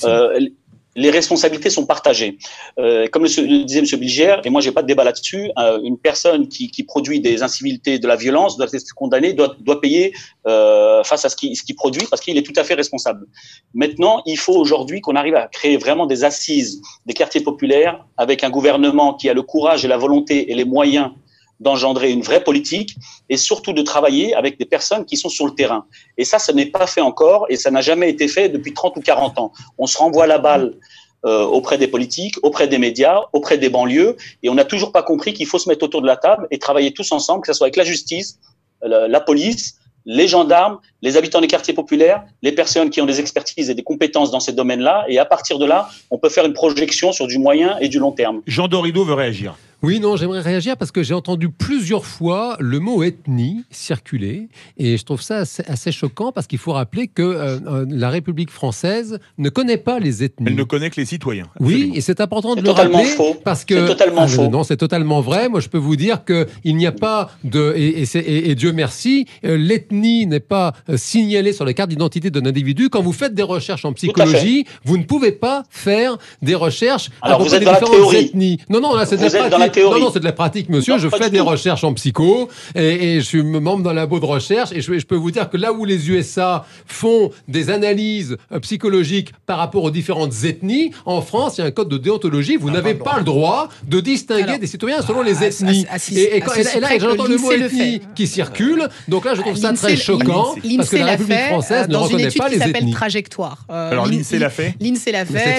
les responsabilités sont partagées. Comme le disait M. Bilger, et moi j'ai pas de débat là-dessus, une personne qui produit des incivilités, de la violence, doit être condamnée, doit payer face à ce qu'il produit, parce qu'il est tout à fait responsable. Maintenant, il faut aujourd'hui qu'on arrive à créer vraiment des assises des quartiers populaires avec un gouvernement qui a le courage et la volonté et les moyens d'engendrer une vraie politique et surtout de travailler avec des personnes qui sont sur le terrain. Et ça n'est pas fait encore et ça n'a jamais été fait depuis 30 ou 40 ans. On se renvoie la balle auprès des politiques, auprès des médias, auprès des banlieues et on n'a toujours pas compris qu'il faut se mettre autour de la table et travailler tous ensemble, que ce soit avec la justice, la police, les gendarmes, les habitants des quartiers populaires, les personnes qui ont des expertises et des compétences dans ces domaines-là. Et à partir de là, on peut faire une projection sur du moyen et du long terme. Jean Dorido veut réagir. Oui, non, j'aimerais réagir parce que j'ai entendu plusieurs fois le mot ethnie circuler et je trouve ça assez choquant parce qu'il faut rappeler que la République française ne connaît pas les ethnies. Elle ne connaît que les citoyens. Absolument. Oui, et c'est important de le rappeler parce que c'est totalement faux. Non, c'est totalement vrai. Moi, je peux vous dire que il n'y a pas de et Dieu merci, l'ethnie n'est pas signalée sur la carte d'identité d'un individu. Quand vous faites des recherches en psychologie, vous ne pouvez pas faire des recherches à propos des différentes ethnies. Non, là, c'est de la pratique. Non, c'est de la pratique, monsieur. Non, je fais des recherches en psycho et je suis membre d'un labo de recherche et je peux vous dire que là où les USA font des analyses psychologiques par rapport aux différentes ethnies, en France, il y a un code de déontologie. Vous n'avez pas le droit de distinguer des citoyens selon les ethnies. Et là, j'entends le mot ethnie qui circule. Donc là, je trouve ça très choquant parce que la République française ne reconnaît pas les ethnies. Dans une étude qui s'appelle Trajectoire. Alors l'INSEE l'a fait. L'INSEE l'a fait.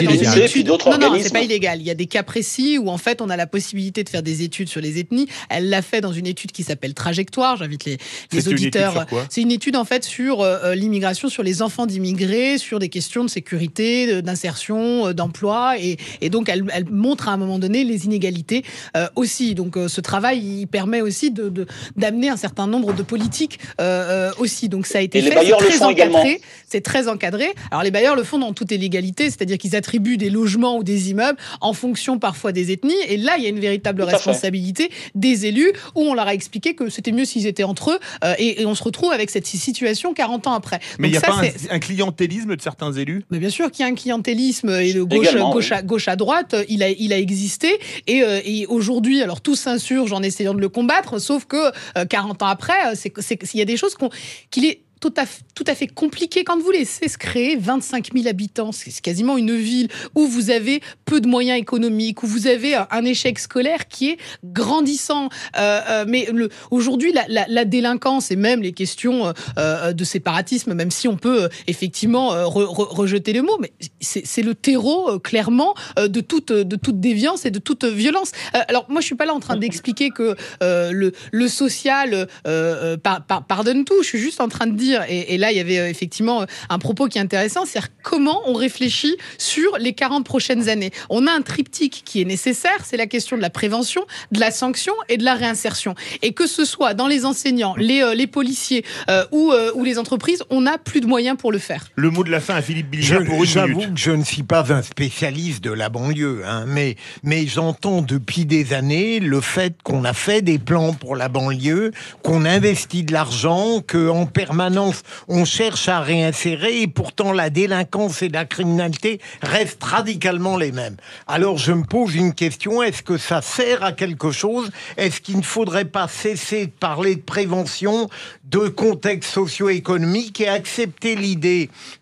Non, c'est pas illégal. Il y a des cas précis où en fait, on a la possibilité de faire des études sur les ethnies. Elle l'a fait dans une étude qui s'appelle Trajectoire. J'invite les auditeurs. C'est une étude en fait sur l'immigration, sur les enfants d'immigrés, sur des questions de sécurité, d'insertion, d'emploi. Et donc, elle montre à un moment donné les inégalités aussi. Donc, ce travail, il permet aussi d'amener un certain nombre de politiques aussi. Donc, ça a été fait. Les bailleurs le font également. C'est très encadré. Alors, les bailleurs le font dans toute illégalité, c'est-à-dire qu'ils attribuent des logements ou des immeubles en fonction parfois des ethnies. Et là, il y a une véritable responsabilité des élus où on leur a expliqué que c'était mieux s'ils étaient entre eux et on se retrouve avec cette situation 40 ans après. Mais il n'y a pas un clientélisme de certains élus? Mais bien sûr qu'il y a un clientélisme et de gauche à droite, il a existé et aujourd'hui, alors tout s'insurge en essayant de le combattre, sauf que 40 ans après, il y a des choses qu'il est tout à fait compliqué. Quand vous laissez se créer 25 000 habitants, c'est quasiment une ville où vous avez peu de moyens économiques, où vous avez un échec scolaire qui est grandissant. Mais aujourd'hui, la délinquance et même les questions de séparatisme, même si on peut effectivement rejeter le mot, mais c'est le terreau clairement de toute déviance et de toute violence. Alors moi, je suis pas là en train d'expliquer que le social pardonne tout. Je suis juste en train de dire, et là il y avait effectivement un propos qui est intéressant, c'est comment on réfléchit sur les 40 prochaines années. On a un triptyque qui est nécessaire, c'est la question de la prévention, de la sanction et de la réinsertion. Et que ce soit dans les enseignants, les policiers ou les entreprises, on n'a plus de moyens pour le faire. Le mot de la fin à Philippe Bilger pour une minute. J'avoue que je ne suis pas un spécialiste de la banlieue, mais j'entends depuis des années le fait qu'on a fait des plans pour la banlieue, qu'on investit de l'argent, qu'en permanence on cherche à réinsérer et pourtant la délinquance et la criminalité restent radicalement les mêmes. Alors je me pose une question, est-ce que ça sert à quelque chose? Est-ce qu'il ne faudrait pas cesser de parler de prévention, de contexte socio-économique et accepter l'idée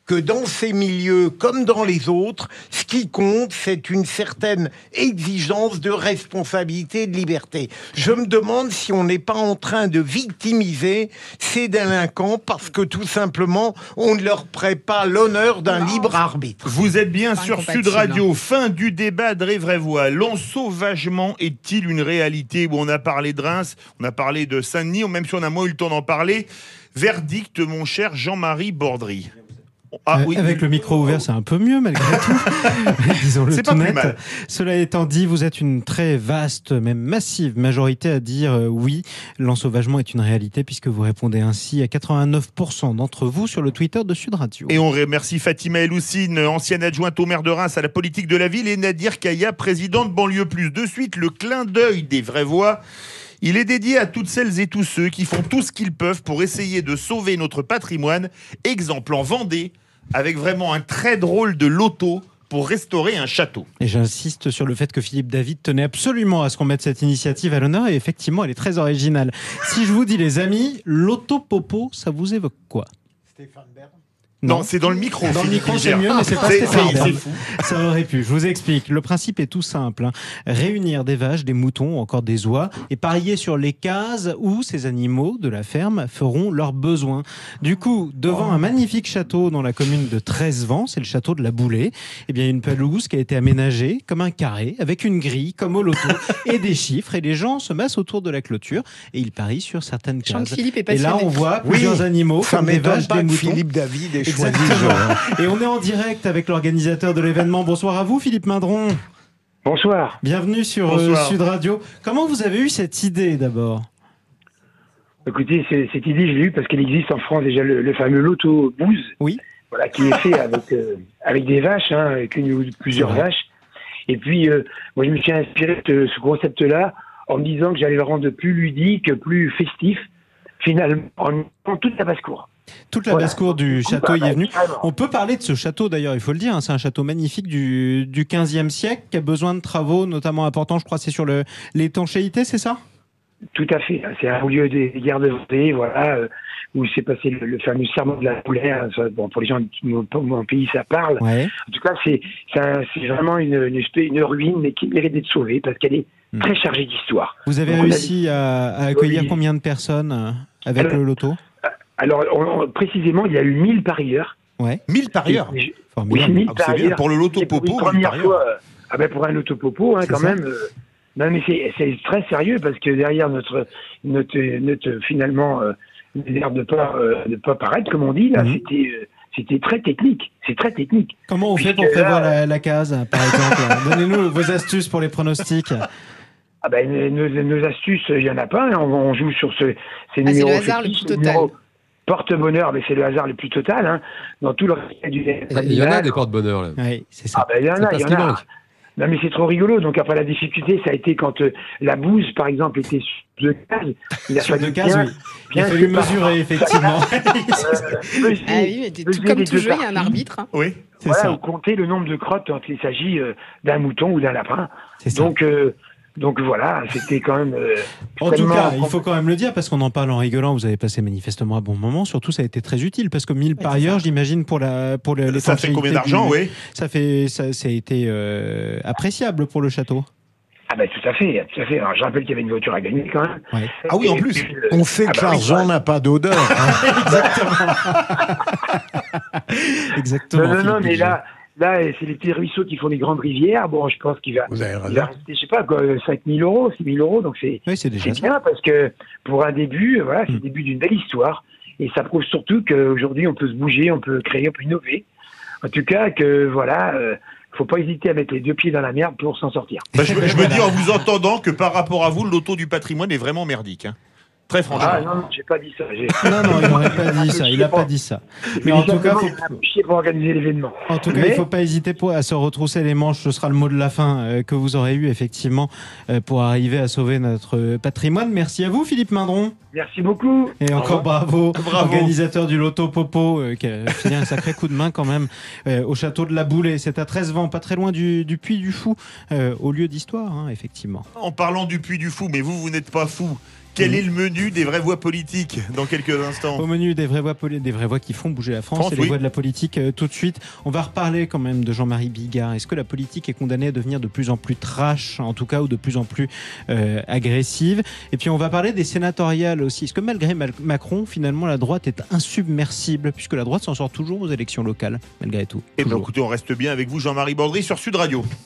que dans ces milieux, comme dans les autres, ce qui compte, c'est une certaine exigence de responsabilité et de liberté. Je me demande si on n'est pas en train de victimiser ces délinquants parce que tout simplement, on ne leur prête pas l'honneur d'un libre arbitre. Vous êtes bien sur Sud Radio, fin du débat de Vraie-Voix. L'ensauvagement est-il une réalité? On a parlé de Reims, on a parlé de Saint-Denis, même si on a moins eu le temps d'en parler. Verdict, mon cher Jean-Marie Bordry. Oui. Avec le micro ouvert, c'est un peu mieux malgré tout. Disons-le c'est tout pas net. plus mal. Cela étant dit, vous êtes une très vaste, même massive majorité à dire oui, l'ensauvagement est une réalité puisque vous répondez ainsi à 89% d'entre vous sur le Twitter de Sud Radio. Et on remercie Fatima Eloussine, ancienne adjointe au maire de Reims à la politique de la ville, et Nadir Kaya, président de Banlieue Plus. De suite, le clin d'œil des vraies voix. Il est dédié à toutes celles et tous ceux qui font tout ce qu'ils peuvent pour essayer de sauver notre patrimoine. Exemple en Vendée, avec vraiment un très drôle de loto pour restaurer un château. Et j'insiste sur le fait que Philippe David tenait absolument à ce qu'on mette cette initiative à l'honneur, et effectivement, elle est très originale. Si je vous dis, les amis, l'auto-popo, ça vous évoque quoi? Stéphane Bern. Non, c'est dans le micro. Dans le micro, c'est mieux, mais c'est pas Stéphane Bern. Ça aurait pu. Je vous explique. Le principe est tout simple. Réunir des vaches, des moutons, ou encore des oies, et parier sur les cases où ces animaux de la ferme feront leurs besoins. Du coup, devant un magnifique château dans la commune de Tresvent, c'est le château de la Boulée, eh bien, une pelouse qui a été aménagée comme un carré, avec une grille, comme au loto, et des chiffres, et les gens se massent autour de la clôture, et ils parient sur certaines cases. Et là, on voit plusieurs animaux, comme des vaches, des moutons. Philippe David est Et on est en direct avec l'organisateur de l'événement. Bonsoir à vous, Philippe Mindron. Bonsoir. Bienvenue sur Sud Radio. Comment vous avez eu cette idée d'abord? Écoutez, cette idée, je l'ai eue parce qu'elle existe en France déjà, le fameux loto bouse. Oui. Voilà, qui est fait avec des vaches, avec une ou plusieurs vaches. Et puis, moi, je me suis inspiré de ce concept-là en me disant que j'allais le rendre plus ludique, plus festif, finalement, en toute la basse-cour. Toute la basse-cour du château y est venue. On peut parler de ce château d'ailleurs, il faut le dire, c'est un château magnifique du 15e siècle qui a besoin de travaux notamment importants, je crois c'est sur l'étanchéité, c'est ça? Tout à fait, c'est un haut lieu des guerres de Vendée, voilà, où s'est passé le fameux serment de la Boulée. Bon, pour les gens qui n'ont pas mon pays, ça parle. Ouais. En tout cas, c'est vraiment une ruine, mais qui mérite d'être sauvée parce qu'elle est très chargée d'histoire. Vous avez réussi à accueillir combien de personnes avec le loto? Alors, précisément, il y a eu 1000 parieurs. Ouais. 1000 parieurs. Oui, 1000 parieurs. Pour le loto popo, première fois. Pour un loto popo, quand même. Non, mais c'est très sérieux parce que derrière notre finalement l'air de pas paraître, comme on dit là, c'était très technique. C'est très technique. Comment on fait pour prévoir la case, par exemple? Donnez-nous vos astuces pour les pronostics. Nos astuces, il y en a pas. On joue sur ces numéros. C'est le hasard le plus total. Porte-bonheur, mais c'est le hasard le plus total. Dans tout le reste du. Il y en a des porte-bonheur là. Oui, c'est ça. Il y en a. Non, mais c'est trop rigolo. Donc après, la difficulté, ça a été quand la bouse, par exemple, était sur 2 cases. Il a sur 2 cases, oui. Il a fallu mesurer, effectivement. Mais comme tout jeu, il y a un arbitre. Hein. Oui, c'est ça. Ou compter le nombre de crottes quand il s'agit d'un mouton ou d'un lapin. Donc voilà, c'était quand même... en tout cas, il faut quand même le dire, parce qu'on en parle en rigolant, vous avez passé manifestement un bon moment, surtout ça a été très utile, parce que 1000 parieurs, j'imagine, pour les ça fait combien d'argent, oui? Ça a été appréciable pour le château. Tout à fait. Alors, je rappelle qu'il y avait une voiture à gagner quand même. Ouais. Ah oui, en plus. On sait que l'argent n'a pas d'odeur. Exactement. Non, mais là, c'est les petits ruisseaux qui font les grandes rivières. Bon, je pense qu'il va rester, je sais pas, 5 000 euros, 6 000 euros. Donc c'est bien parce que pour un début, voilà, c'est le début d'une belle histoire. Et ça prouve surtout qu'aujourd'hui, on peut se bouger, on peut créer, on peut innover. En tout cas, que voilà, faut pas hésiter à mettre les 2 pieds dans la merde pour s'en sortir. Je me dis en vous entendant que par rapport à vous, le loto du patrimoine est vraiment merdique. Hein. Très franchement. Non, j'ai pas dit ça. Non, il n'aurait pas dit ça. Il n'a pas dit ça. Mais en tout cas, il faut organiser l'événement. En tout cas, il ne faut pas hésiter à se retrousser les manches. Ce sera le mot de la fin que vous aurez eu effectivement pour arriver à sauver notre patrimoine. Merci à vous, Philippe Mindron. Merci beaucoup. Et encore bravo, organisateur du Loto Popo, qui a filé un sacré coup de main quand même au château de la Boulée. C'est à Tresvent, pas très loin du Puy du Fou, au lieu d'histoire, effectivement. En parlant du Puy du Fou, mais vous n'êtes pas fou. Quel est le menu des vraies voix politiques dans quelques instants? Au menu des vraies voix qui font bouger la France et les voix de la politique tout de suite. On va reparler quand même de Jean-Marie Bigard. Est-ce que la politique est condamnée à devenir de plus en plus trash, en tout cas, ou de plus en plus agressive? Et puis on va parler des sénatoriales aussi. Est-ce que malgré Macron, finalement, la droite est insubmersible, puisque la droite s'en sort toujours aux élections locales, malgré tout? Et bien écoutez, on reste bien avec vous, Jean-Marie Baldry, sur Sud Radio.